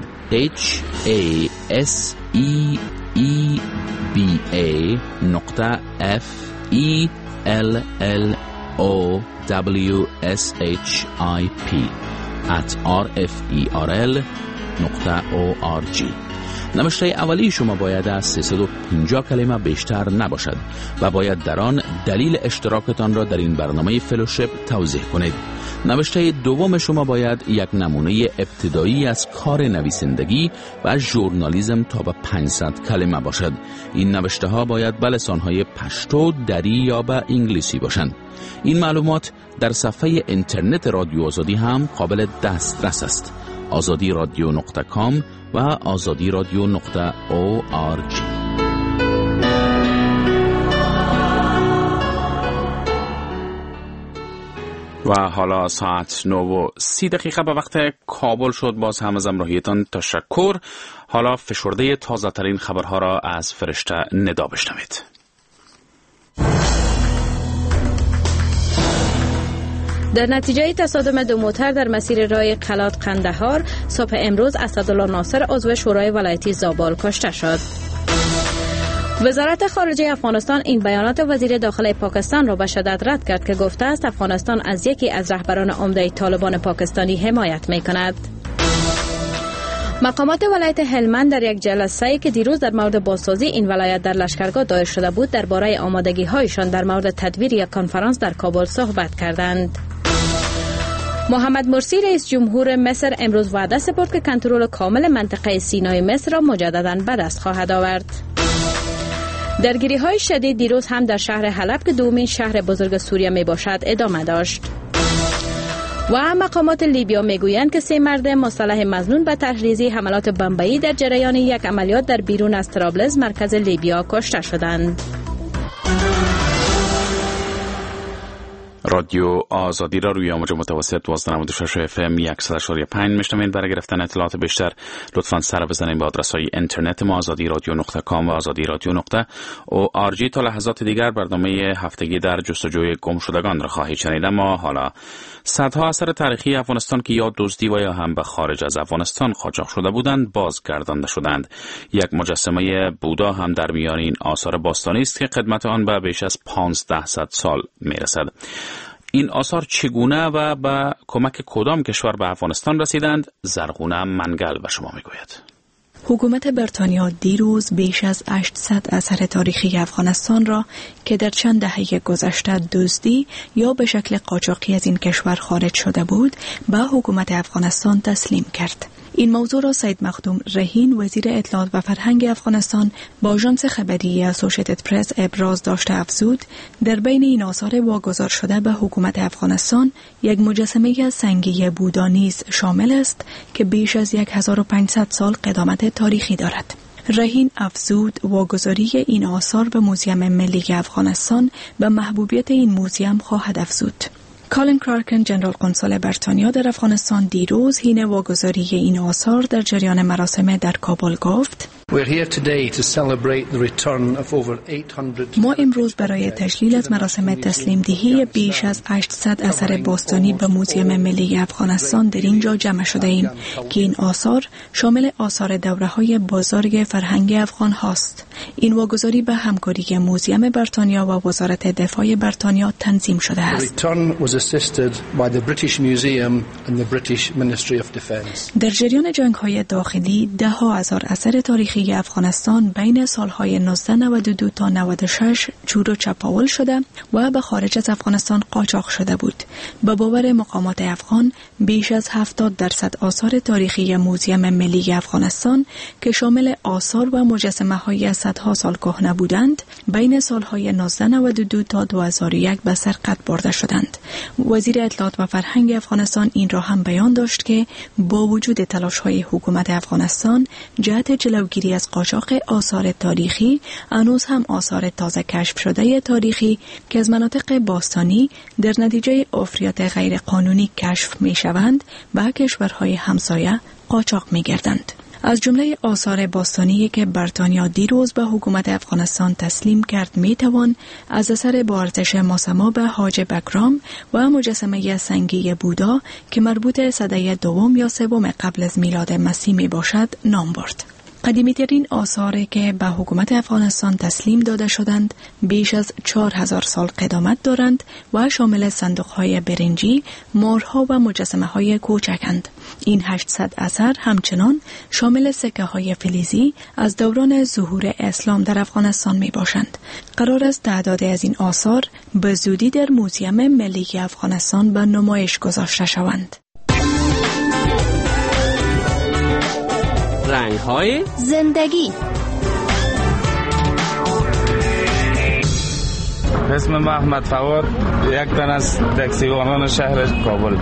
HASIBA.FELLOWSHIP@rferl.org. نوشته اولی شما باید از 350 کلمه بیشتر نباشد و باید در آن دلیل اشتراکتان را در این برنامه فلوشیپ توضیح کنید. نوشته دوم شما باید یک نمونه ابتدایی از کار نویسندگی و ژورنالیسم تا به 500 کلمه باشد. این نوشته ها باید به لسانهای پشتو، دری یا به انگلیسی باشند. این معلومات در صفحه اینترنت رادیو آزادی هم قابل دسترس است. azadiradio.com و azadiradio.org. و حالا ساعت 9:30 به وقت کابل شد. باز هم از همراهیتان تشکر. حالا فشرده تازه ترین خبرها را از فرشته ندا بشنوید. در نتیجه تصادم دو موتر در مسیر راه قلات قندهار صبح امروز اسدالله ناصر عضو شورای ولایتی زابل کشته شد. وزارت خارجه افغانستان این بیانات وزیر داخلی پاکستان را به شدت رد کرد که گفته است افغانستان از یکی از رهبران عمده طالبان پاکستانی حمایت می‌کند. مقامات ولایت هلمند در یک جلسه‌ای که دیروز در مورد بازسازی این ولایت در لشکرگاه دایر شده بود درباره آمادگی‌هایشان در مورد تدبیر یک کنفرانس در کابل صحبت کردند. محمد مرسی رئیس جمهور مصر امروز وعده سپرد که کنترل کامل منطقه سینای مصر را مجدداً به دست خواهد آورد. درگیری‌های شدید دیروز هم در شهر حلب که دومین شهر بزرگ سوریه می باشد ادامه داشت. و مقامات لیبیا میگویند که 3 مرد مسلح مظنون به تحریضی حملات بمبئی در جریان یک عملیات در بیرون از طرابلس مرکز لیبیا کشته شدند. رادیو آزادی را روی موج متوسط 1296 FM 100.5 میشنوید. برای گرفتن اطلاعات بیشتر لطفاً سر بزنید به آدرس‌های اینترنت ما azadiradio.com و azadiradio.org. تا لحظات دیگر برنامه هفتگی در جستجوی گم شدگان را خواهید شنید. اما حالا صدها اثر تاریخی افغانستان که یا دزدی و یا هم به خارج از افغانستان قاچاق شده بودند بازگردانده شدند. یک مجسمه بودا هم در میان این آثار باستانی است که قدمت آن به بیش از 1500 سال میرسد. این آثار چگونه و با کمک کدام کشور به افغانستان رسیدند؟ زرغونه منگل به شما میگوید. حکومت بریتانیا دیروز بیش از 800 اثر تاریخی افغانستان را که در چند دهه گذشته دزدی یا به شکل قاچاقی از این کشور خارج شده بود به حکومت افغانستان تسلیم کرد. این موضوع را سید مخدوم رهین وزیر اطلاعات و فرهنگ افغانستان با آژانس خبری اسوسییتد پرس ابراز داشته افزود در بین این آثار واگذار شده به حکومت افغانستان یک مجسمه سنگی بودا نیز شامل است که بیش از 1500 سال قدامت تاریخی دارد. رهین افزود واگذاری این آثار به موزیم ملی افغانستان به محبوبیت این موزیم خواهد افزود. کالین کلارکن جنرال قنصل بریتانیا در افغانستان دیروز حین واگذاری این آثار در جریان مراسم در کابل گفت: ما امروز برای تجلیل از مراسم تسلیم دهی بیش از 800 اثر باستانی به موزیم ملی افغانستان در اینجا جمع شده ایم که این آثار شامل آثار دوره‌های بزرگ فرهنگ افغان هاست. این واگذاری به همکاری موزیم بریتانیا و وزارت دفاع بریتانیا تنظیم شده است. در جریان جنگ‌های داخلی ده‌ها هزار اثر تاریخی افغانستان بین سالهای 1992 تا 96 چور و چپاول شده و به خارج از افغانستان قاچاق شده بود. به باور مقامات افغان بیش از 70% آثار تاریخی موزیم ملی افغانستان که شامل آثار و مجسمه‌های صدها سال کهنه بودند بین سالهای 1992 تا 2001 به سرقت برده شدند. وزیر اطلاعات و فرهنگ افغانستان این را هم بیان داشت که با وجود تلاش‌های حکومت افغانستان جهت جلوگیری از قاچاق آثار تاریخی هنوز هم آثار تازه کشف شده تاریخی که از مناطق باستانی در نتیجه عفریات غیر قانونی کشف می‌شوند به کشورهای همسایه قاچاق می‌گردند. از جمله آثار باستانی که بریتانیا دیروز به حکومت افغانستان تسلیم کرد میتوان از اثر با ارزش ماسما به حاج بکرام و مجسمه سنگی بودا که مربوط سده دوم یا سوم قبل از میلاد مسیح می باشد نام برد. قدیمی‌ترین آثاری که به حکومت افغانستان تسلیم داده شدند بیش از 4000 سال قدامت دارند و شامل صندوق‌های برنجی، مهرها و مجسمه‌های کوچکند. این 800 اثر همچنان شامل سکه‌های فلزی از دوران ظهور اسلام در افغانستان می‌باشند. قرار است تعدادی از این آثار به زودی در موزیم ملی افغانستان به نمایش گذاشته شوند. رنگ‌های زندگی. اسم محمد فواد، یک تن از تاکسیوانان شهر کابل.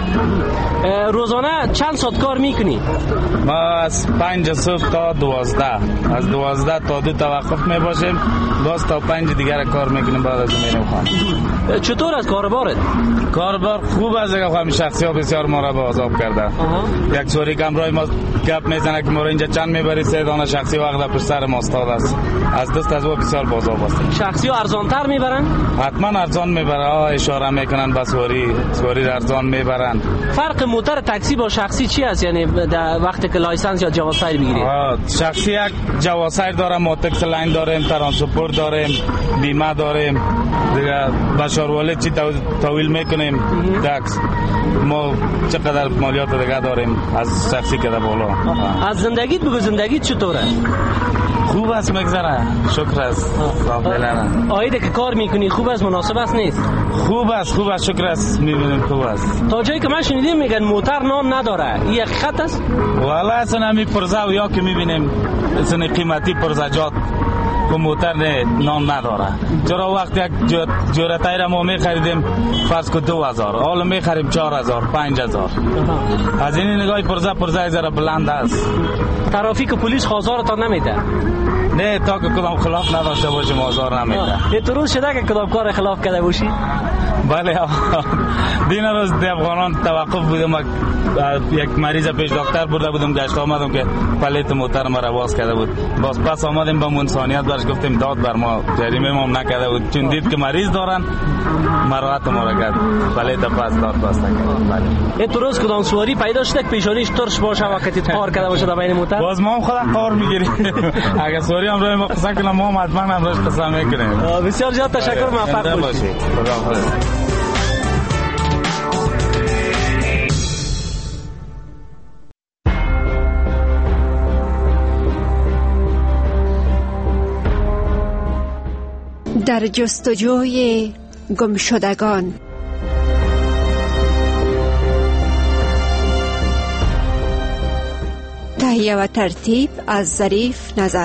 روزانه چند ساعت کار میکنی؟ ما از 5 صبح تا 12، از 12 تا 2 توقف میباشیم، باز تا 5 دیگر کار میکنیم، بعد از میریم خانه. چطور از کاربارت؟ کاربار خوب است، همین شخصی ها بسیار ما را به عذاب کرده. یک سوری کمرای ما گپ میزنه که ما را اینجا چند میبری، 3 دانه شخصی وقت پشت سر ما استاد است. از دست از او بسیار به عذاب است. شخصی ها ارزانتر میبرن؟ حتما ارزان میبره، اشاره میکنن به سواری ارزان میبرن. فرق موتر تاکسی با شخصی چی است؟ یعنی در وقتی که لایسنس یا جواز سیر بگیری؟ شخصی یک جواز سیر داره، ما تکس لاین داریم، ترانسپورت داریم، بیمه داریم، دیگه بشاروالی چی تحویل میکنیم، تکس. ما چقدر مالیات دیگه داریم از شخصی که در بالا. از زندگیت بگو، زندگیت چطوره؟ خوب است، میگذره، شکر است. آیده که کار میکنی خوب است، مناسب است نیست؟ خوب است، شکر است، میبینیم خوب است. تا جایی که من شنیدم میگن موتر نام نداره، این حقیقت است؟ والا اصلا همی پرزه و یا که میبینیم اصلا قیمتی پرزجات که موتر نام نداره. چرا وقت یک جوره تایر ما میخریدیم فرض که 2000، حالا میخریم 4000 5000. از این نگاه پرزه زره بلند است. ترافیک پلیس آزارتان نمیده؟ نه، تا که کدام خلاف نداشته باشیم آزار نمیده. یه تو روز شده که کدام کار خلاف کرده باشی؟ بله، دین روز دی افغانان توقف بودم، یک مریض پیش دکتر برده بودم، گشت آمدم که پلیت موتر ما را باز کرده بود. باز پس آمدیم با منصانیت برش گفتیم داد بر ما، جریمه ما نکرده بود، چون دید که مریض دارن مراحت ما را کرد، پلیت پس داد بسته کرد. بله. تو روز کدام سواری پیدا شده که پیشانیش ترش باشه وقتی قار کرده باشه در بین موتر؟ باز ما هم خود قار میگیریم. اگه سواری هم روی ما قصه کنم ما هم حتما هم روش قصه میکنیم. بسیار زیاد تشکر، موفق باشید. خداحافظ. در جستجوی گمشدگان. تهیه و ترتیب از ظریف نظر.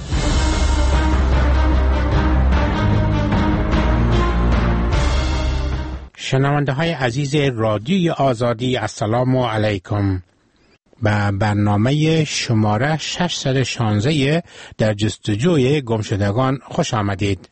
شنونده های عزیز رادیوی آزادی، السلام علیکم. به برنامه شماره 616 در جستجوی گمشدگان خوش آمدید.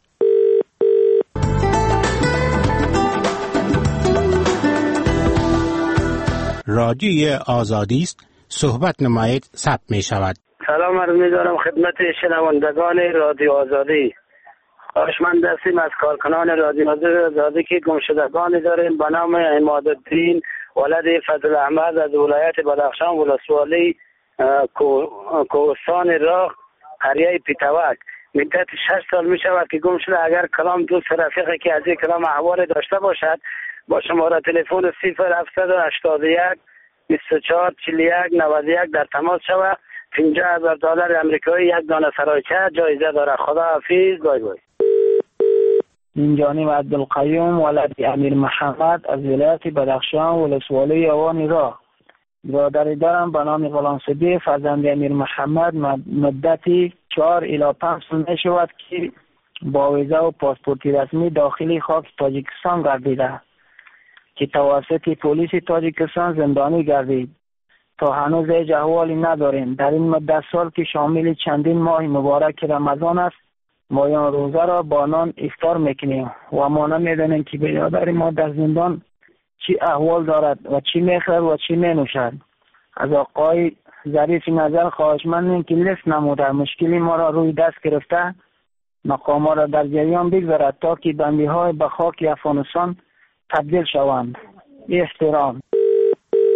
رادیوی آزادی است، صحبت نمایید، ثبت می شود. سلام عرض می دارم خدمت شنوندگان رادیو آزادی. خواهشمند هستیم از کارکنان رادیو آزادی که گمشدگانی داریم به نام عمادالدین ولد فضل احمد از ولایت بدخشان، ولسوالی کوهستان راه، قریه پیتوک. مدت 6 سال می شود که گم شده. اگر کلام دوست رفیقی که از این کلام احوال داشته باشد با شماره تلفن 0781 24 41 91 در تماس شود. $50,000 آمریکایی، یک دانه سرایچه جایزه داره. خدا حافظ. بای بای. این جانب عبدالقیوم ولد امیر محمد از ولایت بدخشان، ولسوالی اوانی راه. برادری دارم به نام غلام صدیق فرزند امیر محمد. مدتی 4 الی 5 سال می شود که با ویزا و پاسپورتی رسمی داخلی خاک تاجیکستان گردیده که توسط پلیس تاجیکستان زندانی گردید. تا هنوز هیچ احوالی نداریم. در این مدت سال که شامل چندین ماه مبارک رمضان است، مایان روزه را با نان افطار میکنیم و ما نمیدانیم که برادر ما در زندان چی احوال دارد و چی میخورد و چی مینوشد. از آقای ظریف نظر خواهشمندیم که لیست نموده مشکلی ما را روی دست گرفته مقام را در جریان بگذارد تا که بندی های به خاک افغانستان تبدیل شوند. احترام.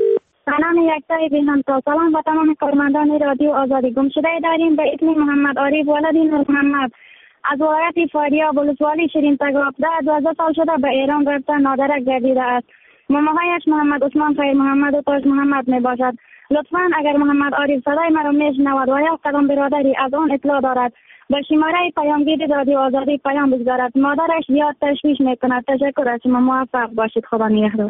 به نام یکتای بیهم تا سلام و تمام کارمندان رادیو آزادی. گمشده داریم به اسم محمد عارف ولد نور محمد از ولایت فاریاب ولسوالی شیرین تگاپده 12 سال شده به ایران رفته نادرک گردیده است. ماماهایش محمد عثمان خیر محمد و تاج محمد می باشد. لطفاً اگر محمد عارف صدای مرا میشنود و یا قدم برادری از آن اطلاع دارد به شماره پیامگیر رادیو آزادی پیام بگذارد. مادرش زیاد تشویش میکند. تشکر از شما، موفق باشید. خدا نگهدار.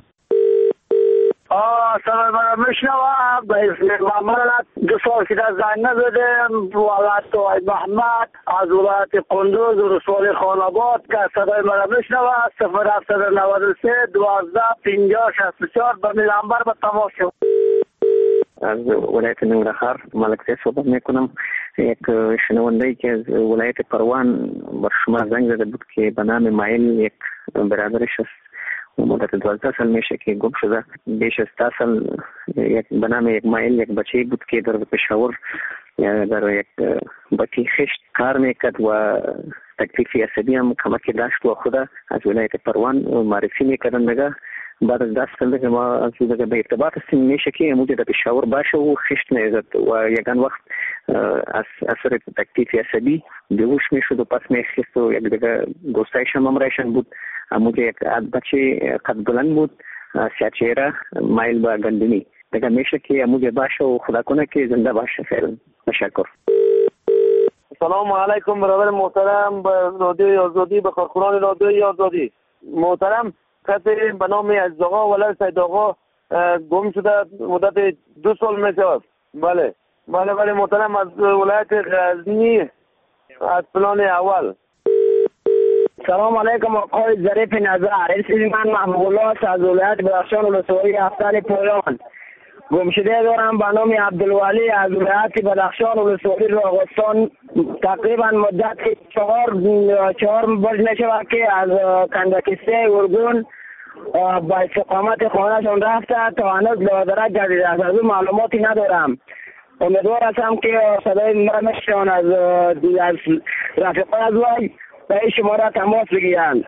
صدای مرا میشنوم. به اسم محمد 2 سال که زنگ نزدم ولایت توحید محمد از ولایت قندوز و رسوالی خاناباد که صدای مرا میشنوم. 0793 12 50 64 به میلانبر به تماس شد. از ولایت ننگرهار ملک زی صحبت میکنم. یک شنونده که از ولایت پروان بر شما زنگ زده بود که به نام مایل یک برادرش است مدت 12 سال میشه که گم شده. بیش از 10 سال به نام یک مایل یک بچه بود که در پشاور در یک بطی خشت کار میکرد و تکلیف عصبی هم کمکی داشت و خود از ولایت پروان معرفی میکردن دیگه. بعد از 10 سال دیگه ما از دیگه به ارتباط هستیم. میشه که امروز در پشاور باشه و خشت میزد و یکان وقت از اثر تکلیف عصبی بیهوش میشد و پس میخست و یک دیگه گستایش هم امرایشان بود. امروز یک بچه قد بلند بود، سیاه چهره، مایل به گندمی دیگه. میشه که امروز باشه و خدا کنه که زنده باشه. خیلی تشکر. سلام علیکم برادر محترم به رادیو آزادی، به کارکنان رادیو آزادی محترم. کسی به نام عزیز آقا ولد سید آقا گم شده مدت 2 سال میشه. بله محترم از ولایت غزنی از پلان اول. سلام علیکم آقای ظریف نظر. اسم من محمود الله است از ولایت بدخشان ولسوالی افتال پویان. گمشده دارم به نام عبدالولی از ولایت بدخشان ولسوالی راغستان. تقریبا مدت 4 برج نشود که از کندکسته ارگون با استقامت خانهشان رفته تا هنوز لادرک گردیده است. از اون معلوماتی ندارم. امیدوار هستم که صدای مرا میشنوند از رفیقان از وی به این شماره تماس بگیرند.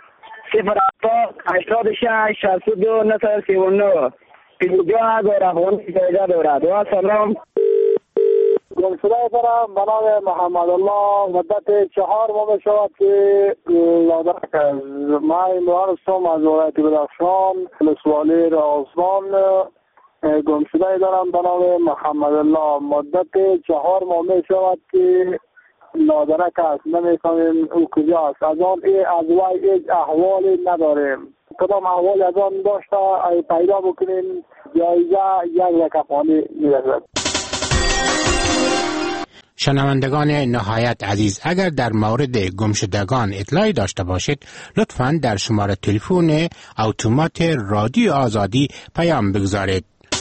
086 62 939 پیلوجا در افغانی جایده دارد. و سلام. گمشده دارم به نام محمد الله. مدت 4 ماه می شود که لادرک از من امران هستم از ولایت بدخشان ولسوالی راغستان. گمشده دارم به نام محمد الله. مدت 4 ماه می شود که لادرک است. نمی‌فهمیم او کجا است. از وی هیچ احوالی نداریم. کدام احوالی از آن داشته پیدا بکنیم جایزه 1 لک افغانی می‌رسد. شنوندگان نهایت عزیز، اگر در مورد گمشدگان اطلاعی داشته باشید لطفاً در شماره تلفن اتومات رادیو آزادی پیام بگذارید.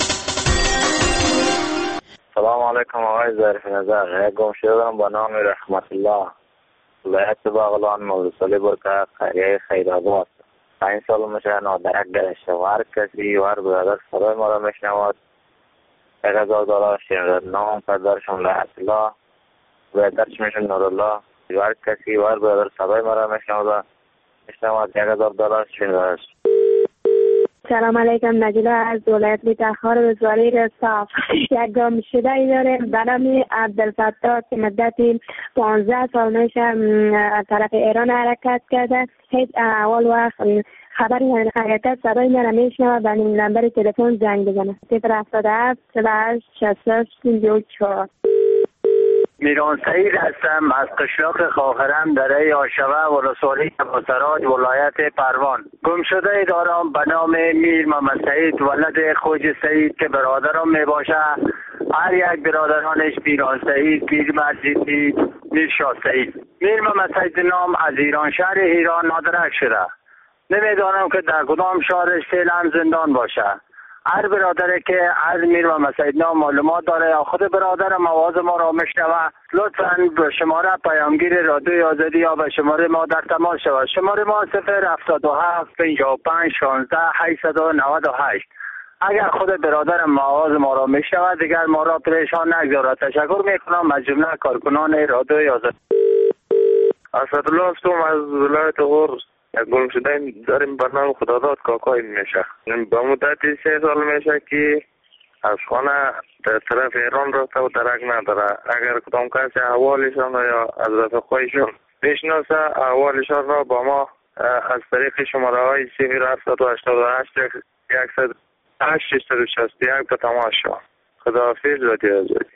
سلام علیکم آقای ظریف نظر. گمشده دارم با نام رحمت الله ولایت باغلان ولسوالی برکه قریه خیرآباد. 5 سال میشه نادرک گرفته و هر کسی و هر برادر صدای ما را میشنود $1000 شنیده. نام پدرشون لعنت الله، برادرش میشه نورالله. و هر کسی و هر برادر صدای ما را میشنود $1000 شنیده. سلام علیکم. نجله از ولایت بیتخار ولسوالی رستاف. یک گمشده ای داریم به نام عبدالفتاح که مدت 15 سال میشه از طرف ایران حرکت کرده. هیچ اول وقت خبری حقیقت صدای من میشنوه و نمبر تلفن زنگ بزنه. 077 48 54. میران سعید هستم از قشلاق خاخرم دره آشوه ولسوالی ابوسراج ولایت پروان. گمشده دارم به نام میر محمد سعید ولد خوج سعید که برادرم می باشه. هر یک برادرانش میران سعید، میر مجیدی، میر شاه سعید. میر محمد سعید نام از ایران شهر ایران نادرک شده. نمیدانم که در کدام شهرش فعلا زندان باشه. هر برادری که از میر محمد سعید نام معلومات داره یا خود برادرم آواز ما را میشنوه لطفاً به شماره پیامگیر رادیو آزادی یا به شماره ما در تماس شود. شماره ما 077 55 16 898. اگر خود برادرم آواز ما را میشنوه دیگر ما را پریشان نگذارد. تشکر میکنم از جمله کارکنان رادیو آزادی. اسدالله هستم از ولایت غور. گمشده داریم به نام خداداد کاکای میشه. با مدت 3 سال میشه که از خانه در طرف ایران رفته و درک نداره. اگر کدام کسی احوالشان یا از رفقایشان بشناسه احوالشان را با ما از طریق شماره های 0788 161 به تماس شد. خداحافظ رادیو آزادی.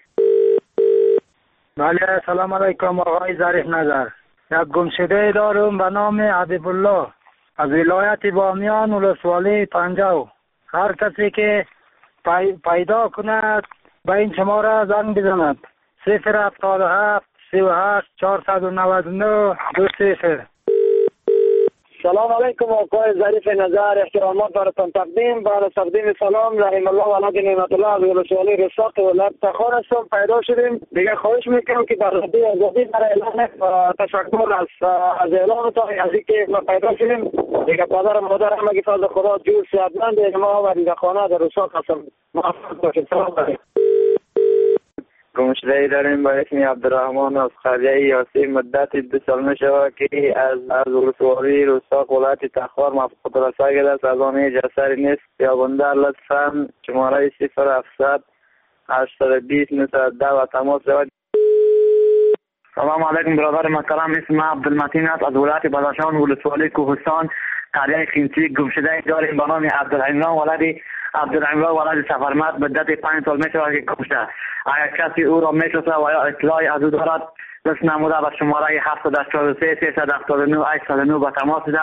بله سلام علیکم آقای ظریف نظر. یک گمشده دارم به نام حبیب الله از ولایت بامیان ولسوالی پنجو. هر کسی که پیدا کند به این شماره زنگ بزند 077 38 499 20. سلام علیکم آقای ظریف نظر. احترامات براتون تقدیم سلام رحم الله ولد نعمت الله از ولسوالی رساق ولایت تخار هستم. پیدا شدیم دیگه خواهش میکنم که در رادیو آزادی برای اعلان تشکر از اعلان تا از اینکه ما پیدا شدیم دیگه پدر مادر همگی فضل خدا جور صحتمند ما و دیگه خانه در رساق هستم. موفق باشید. سلام علیکم. گمشده‌ای داریم با اسم عبدالرحمن از قریه یاسی. مدت 2 سال میشود که از ولسوالی رساق ولایت تخار مفقود رساگی است. از آن هیچ اثری نیست. یابنده لطفاً شماره 0700 820 910 و تماس شود. سلام علیکم برادر محترم. اسم عبدالمتین است از ولایت بدخشان ولسوالی کوهستان قریه خینچی. گمشده‌ای داریم به نام عبدالعمران ولد سفرمت. مدت 5 سال میشود که گم شده. اگر کسی او را میشناسه و یا اطلاعی از او دارد دست نموده به شماره 783 379 809 به تماس ده.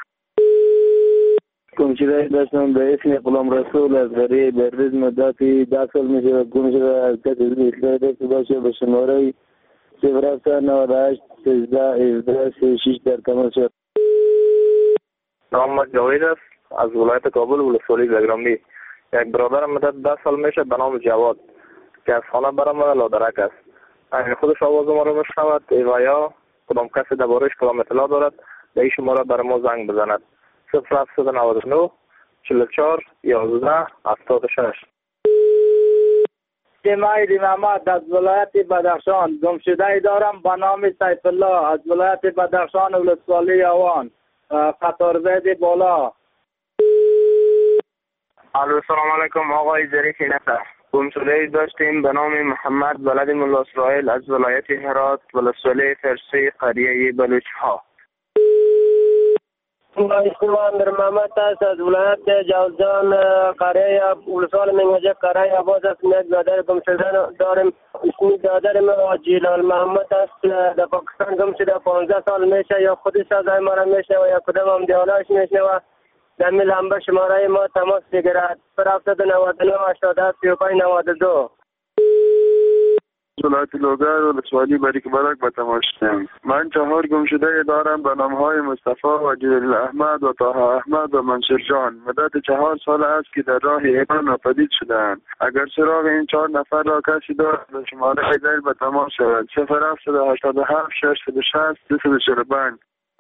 گمشده داشتم به اسم غلام رسول از قریه بردیز. مدت 10 سال میشود گم شده. از کسی اطلاعی داشته باشه به شماره 0798 13 17 36 در تماس شد. نام جاوید است از ولایت کابل ولسوالی زگرامی. یک برادرم مدت 10 سال میشه به نام جواد که از خانه برآمده لادرک است. این خودش آواز ما رو میشنود و یا کدام کسی درباره‌اش کدام اطلاع دارد به این شماره برای ما زنگ بزند 0799 44 11 76. مهدی محمد از ولایت بدخشان. گمشده‌ای دارم به نام سیف الله از ولایت بدخشان ولسوالی اوان قطارزید بالا. الو سلام علیکم آقای ظریف نظر. گمشده‌ای داشتیم به نام محمد ولد ملا اسرائیل از ولایت هرات ولسوالی فرسی قریه بلوچ‌ها. امیر محمد است از ولایت جوزجان قریه ولسوالی منگجه قریه عباس است. یک برادر گمشده داریم اسم برادر ما جلال محمد است در پاکستان گم شده. 15 سال میشه یا خودش از ما را میشه و یا کدام هم دیالایش میشه و در میل هم به شماره ما تماس بگیرد 0799 87 35 92. ولایت لوگر ولسوالی باریک برک به تماس شدم. من 4 گمشده دارم به نامهای مصطفی و جلیل احمد و طه احمد و منصور جان. مدت 4 سال است که در راه ایران ناپدید شدند. اگر سراغ این 4 نفر را کسی دارد به شماره ایدل به تماس شود 0787 660 245.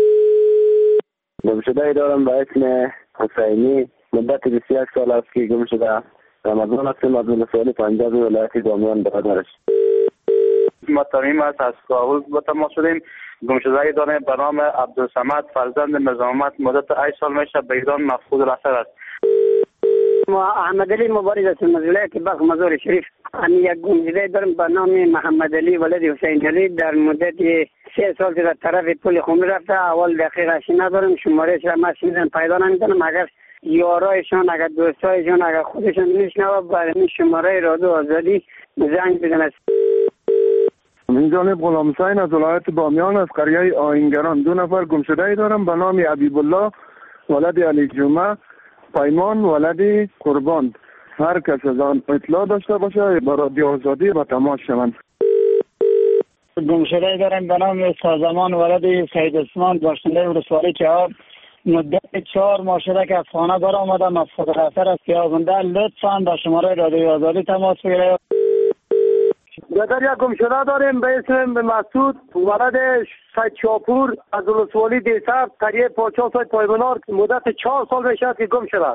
گمشده دارم به اسم حسینی. مدت 21 سال است که گم شده. رمضان هستم از ولسوالی پنجاب ولایت بامیان برادرش. ما تمیم است از کابل به تماس شدیم. گمشده‌ای داریم به نام عبدالصمد فرزند نظامت. مدت 8 سال میشه به ایران مفقود الاثر است. محمد علی مبارز است از ولایت بلخ مزار شریف. یک گمشده دارم به نام محمد علی ولد حسین علی. در مدت 3 سال در طرف پل خمری رفته. اول دقیقش ندارم شمارهش را من پیدا نمی‌کنم. اگر یارایشان اگر دوستایشان اگر خودشان میشنوه برای این شماره رادیو آزادی زنگ بزنند. من جانب غلام حسین از ولایت بامیان از قریه آینگران. 2 نفر گمشده‌ای دارم به نام حبیب الله ولد علی جمعه پیمان ولد قربان. هر کس از آن اطلاع داشته باشه با رادیو آزادی با تماس شوند. گمشده‌ای دارم به نام سازمان ولد سید عثمان باشنده ولسوالی چهار. مدت 4 ماه شده که از خانه برآمده مفقود الاثر است. یابنده لطفاً با شماره رادیو آزادی تماس بگیرید. برادر یک گمشده داریم به اسم مسعود ولد سید شاپور از ولسوالی دیسر قریه پاچا سید پایبنار. مدت 4 سال میشه که گم شده.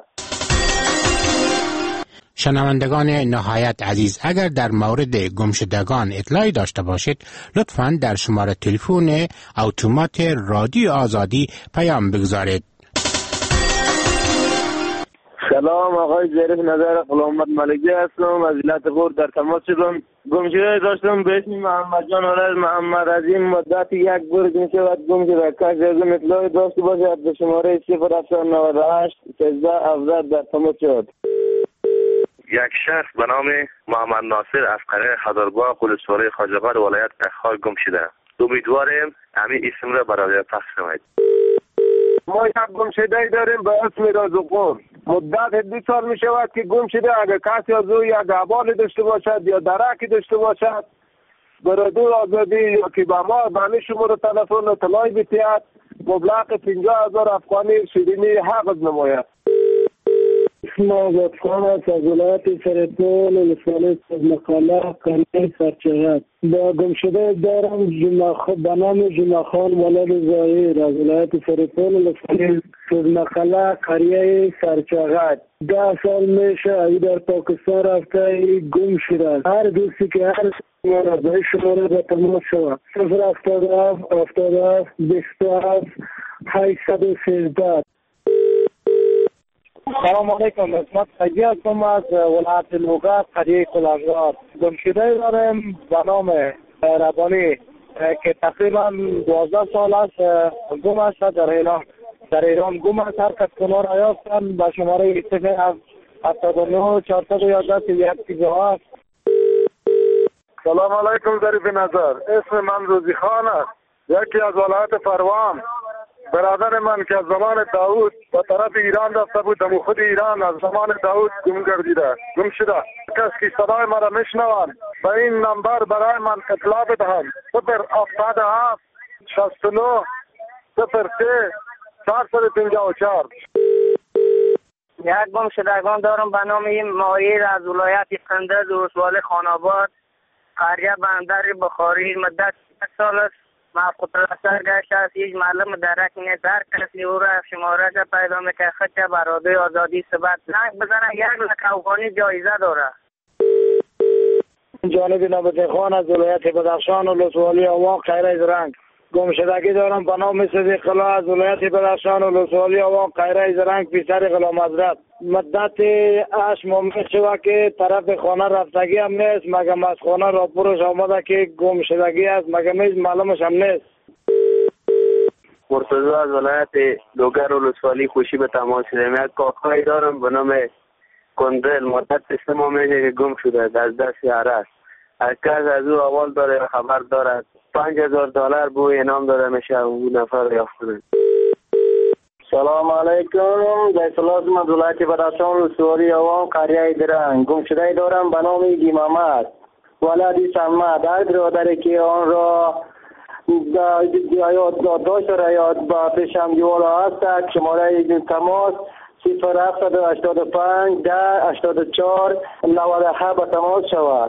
شنوندگان نهایت عزیز، اگر در مورد گمشدگان اطلاعی داشته باشید لطفاً در شماره تلفن اتومات رادیو آزادی پیام بگذارید. سلام آقای ظریف نظر غلامت ملکی هستم از ولایت غور در تماس شدم. گمشده داشتم به اسم محمد جان ولد محمد از این مدت یک برگ می شود گم شده. کسی از این اطلاعی داشته باشد به شماره 0798 13 در تماس شد. یک شخص به نام محمد ناصر از قریه حضرباغ ولسوالی خواجه آباد ولایت بخار گم شده. امیدواریم همین اسم را برای پخش نمایید. ما یک گمشده داریم به اسم رازقون. مدت 2 سال می شود که گم شده. اگر کسی از او یک احوال داشته باشد یا درکی داشته باشد به رادیو آزادی یا که به ما به شماره تلفن اطلاعی بتید مبلغ 50,000 افغانی شیرینی حفظ نماید. اسم آزاد خان است از ولایت سرپول ولسوالی مقاله قریه سرچغت. با گمشده دارم به نام جمعه خان ولد ظاهر از ولایت سرپول ولسوالی مقاله قریه سرچغت. 10 سال میشه ای در پاکستان رفته ای گم شده. هر دوستی که هر شماره به شماره به تماس شود 077 77 27 813. سلام علیکم. اسمت خیلی هستم از ولایت لوگات قریه کلانگار. گمشده دارم به نام ربانی که تقریبا 12 سال است گم است در ایران گم است. هر کس کنار یافتن به شماره 079 411 137. سلام علیکم ظریف نظر. اسم من روزی خان است. یکی از ولایت فروان. برادر من که از زمان داوود به طرف ایران رفته بود در خود ایران از زمان داوود گم شده. کسی که صدای مرا میشنوند به این نمبر برای من اطلاع بدهند 077 69 03 454. یک گمشدگان دارم به نام مایر از ولایت قندز ولسوالی خاناباد قریه بندر بخاری. مدت 1 سال است معقوط رسر گشت است. هیچ معلم درک نیست. هر کسی او را شماره را پیدا میکنه خطه برادر آزادی ثبت زنگ بزنه 1,00,000 افغانی جایزه داره. جانب نبت خان از ولایت بدخشان ولسوالی آواق خیره زرنگ. گمشدگی دارم به نام صدیق الله از ولایت بدخشان ولسوالی آواق خیره زرنگ پسر غلام حضرت. مدت 8 ماه شده که طرف خانه رفتگی هم نیست مگم از خانه راپورش آمده که گمشدگی است مگم هیچ معلومش هم نیست. مرتضی از ولایت لوگر ولسوالی خوشی به تماس شدم. یک کاکایی دارم به نام کندل. مدت 3 ماه میشه که گم شده از دست عرس. هر کس از او احوال داره خبر دارد $5,000 بو انعام داده میشه اون نفر یافته. سلام علیکم. در سلاس من ولایت بدخشان ولسوالی آوان قریه درنگ. گمشده دارم به نام ایدی محمد ولدی سمد. هر برادری که آن را داشت را یاد با پیشم دیوالا هست شماره تماس 0785 10 84 97 به تماس شود.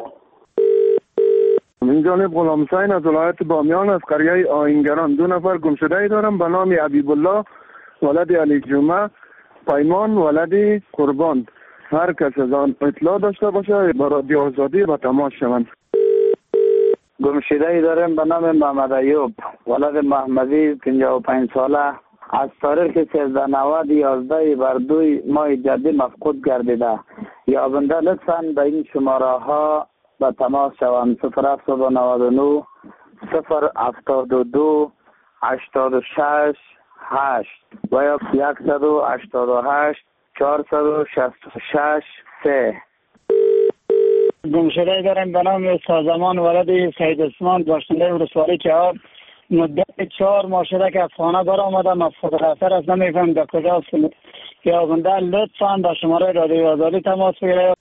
من جانب غلام حسین از ولایت بامیان از قریه آینگران 2 نفر گمشده دارم به نام حبیب الله ولد علی جمعه پیمان ولد قربان. هر کس از آن اطلاع داشته باشه با رادیو آزادی با تماس شوند. گمشده دارم به نام محمد ایوب ولد محمدی 55 ساله از تاریخ 1390 11 بر 2 ماه جدی مفقود گردیده. یابنده لطفاً به این شماره ها به تماس شوند 0799 072 86 8 و یا 188 466 3. گمشده دارم به نام سازمان ولد سید عثمان باشنده ولسوالی چهار. مدت 4 ماه شده که از خانه برآمده مفقود خطر است نمیفهم در کجا است. یابنده لطفاً با شماره رادیو آزادی تماس بگیرید.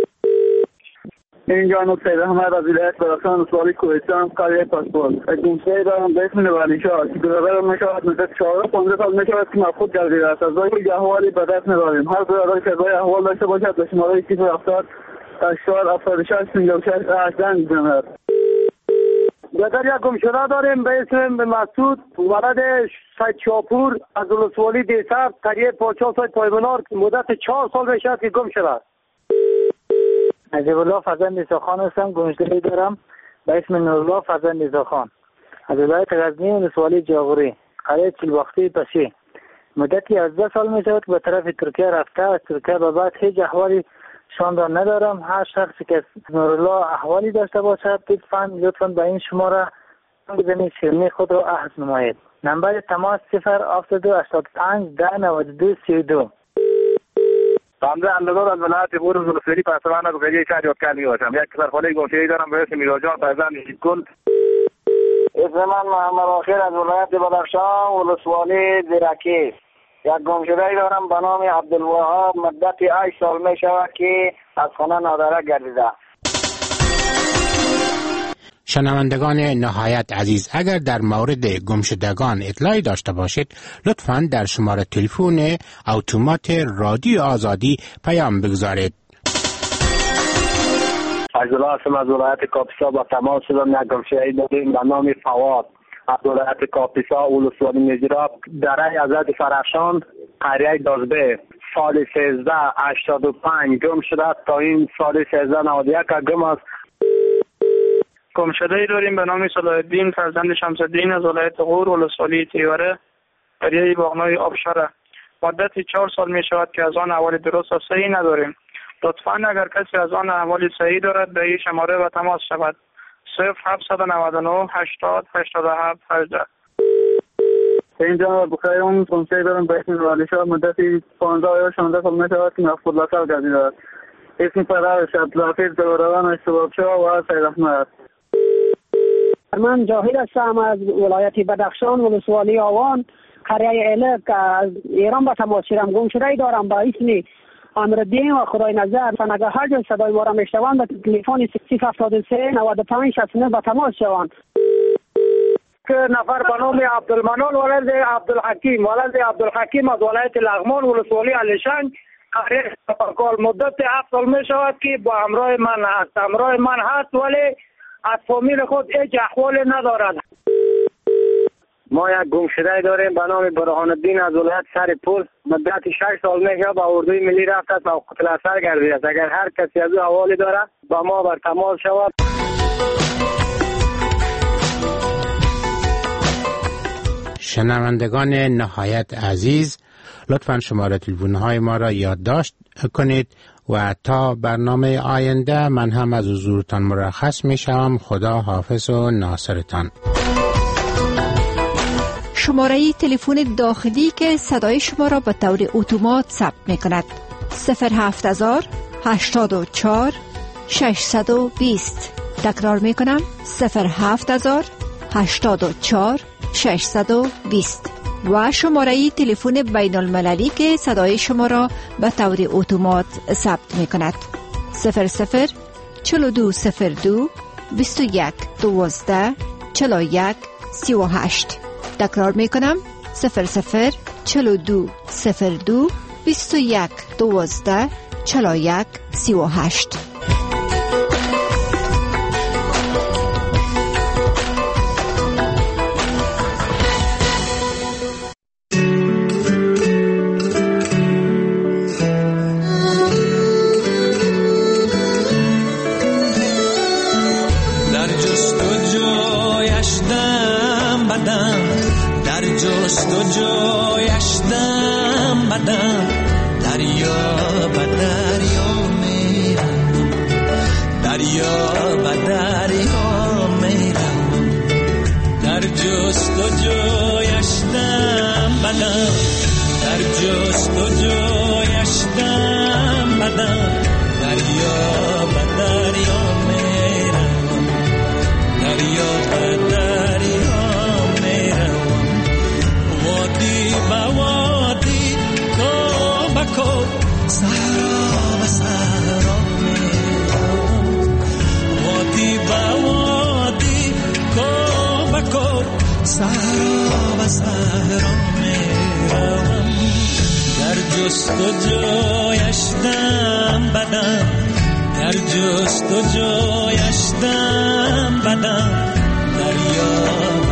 اینجا سید احمد از ولایت بدخشان ولسوالی کوهستان قریه پاسپورت. گمشده دارم به اسم ولی شاه که برادرم میشود مدت 4-15 سال میشود که مفقود گردیده است. از راه احوالی به دست نداریم. هر برادری که راه احوال داشته باشد به شماره 070 80 76 56 8 زنگ بزند. برادر یک گمشده داریم به اسم مسعود ولد سید شاپور از ولسوالی دیسر قریه پاچا سید پایبنار. مدت 4 سال میشود که گم شده. نجیب الله فرزند نیساخان هستم. گمشده دارم به اسم نورالله فرزند نیساخان از ولایت غزنی ولسوالی جاغوری قریه چلباختی پشی. مدتی 11 سال می شود که به طرف ترکیه رفته. از ترکیه به بعد هیچ احوالی شاندار ندارم. هر شخصی که نورالله احوالی داشته باشد لطفاً به این شماره بزنید شیرینی خود را عرض نمایید. نمبر تماس 07285 1092 32. رمضان اندازاد از ولایت غور زلفری پسوان از قریه شهر یادکر می باشم. یک سرخانه گمشده‌ای دارم به اسم میراجان فرزند شیدکل. اسم من محمد آخر از ولایت بدخشان ولسوالی زیرکی. یک گمشده‌ای دارم به نام عبدالوهاب. مدتی 8 سال می شود که از خانه نادره گردیده. شنوندگان نهایت عزیز، اگر در مورد گمشدگان اطلاعی داشته باشید لطفاً در شماره تلفن اتومات رادیو آزادی پیام بگذارید. عزیزالله هستم از ولایت کاپیسا. با تماس شدم یک گمشده‌ای داریم به نام فواد از ولایت کاپیسا ولسوالی میرزراب دره حضرت فرخشان قریه دازبه. سال 1385 گم شده تا این سال 1391 گم است. گمشده‌ای داریم به نام صلاح الدین فرزند شمس‌الدین از ولایت غور ولسوالی تیوره قریه باغنای آبشاره. مدتی 4 سال می شود که از آن احوال درست و صحیح نداریم. لطفاً اگر کسی از آن احوال صحیح دارد به این شماره و تماس شود. 0799 80 87 18. اینجا بخیر اون گمشده‌ای دارم به اسم والیشا. مدتی 15 یا 16 سال می شود که مفقود لقب گردیده است. اسم پدرش عبدالحفیظ دوروان اشتباکشا و سید احمد. من جاهد هستم از ولایت بدخشان ولسوالی آوان قریه الک از ایران به تماس شدم. گمشده‌ای دارم با اسم امرالدین و خدای نظر. اگر هر جا صدای ما را میشنوند به تلفن 073 95 69 به تماس شوند. که نفر به نام عبدالمنان ولد عبدالحکیم از ولایت لغمان ولسوالی علیشنگ قریه پرکال. مدت 7 سال می شود که با همراه من هست ولی از فامیل خود هیچ احوال ندارد. ما یک گمشده‌ای داریم به نام برهان الدین از ولایت سرپول. مدت 6 سال میشه با اردوی ملی رفته تا قتل اثر گردیده است. اگر هر کسی از او احوالی دارد با ما بر تماس شود. شنوندگان نهایت عزیز، لطفاً شماره تلفن‌های ما را یادداشت کنید و تا برنامه آینده من هم از حضورتان مرخص می شوم. خدا حافظ و ناصرتان. شماره تلفن داخلی که صدای شما را به طور اتومات ثبت می کند 07000 84 620. تکرار می کنم 07000 84 620. و شماره تلفن بین المللی که صدای شما را به طور اتومات ثبت می کند 00 4202 21 12 41 38. تکرار می کنم 00 4202 21 12 41 38. جست و جویش دم بدم دریا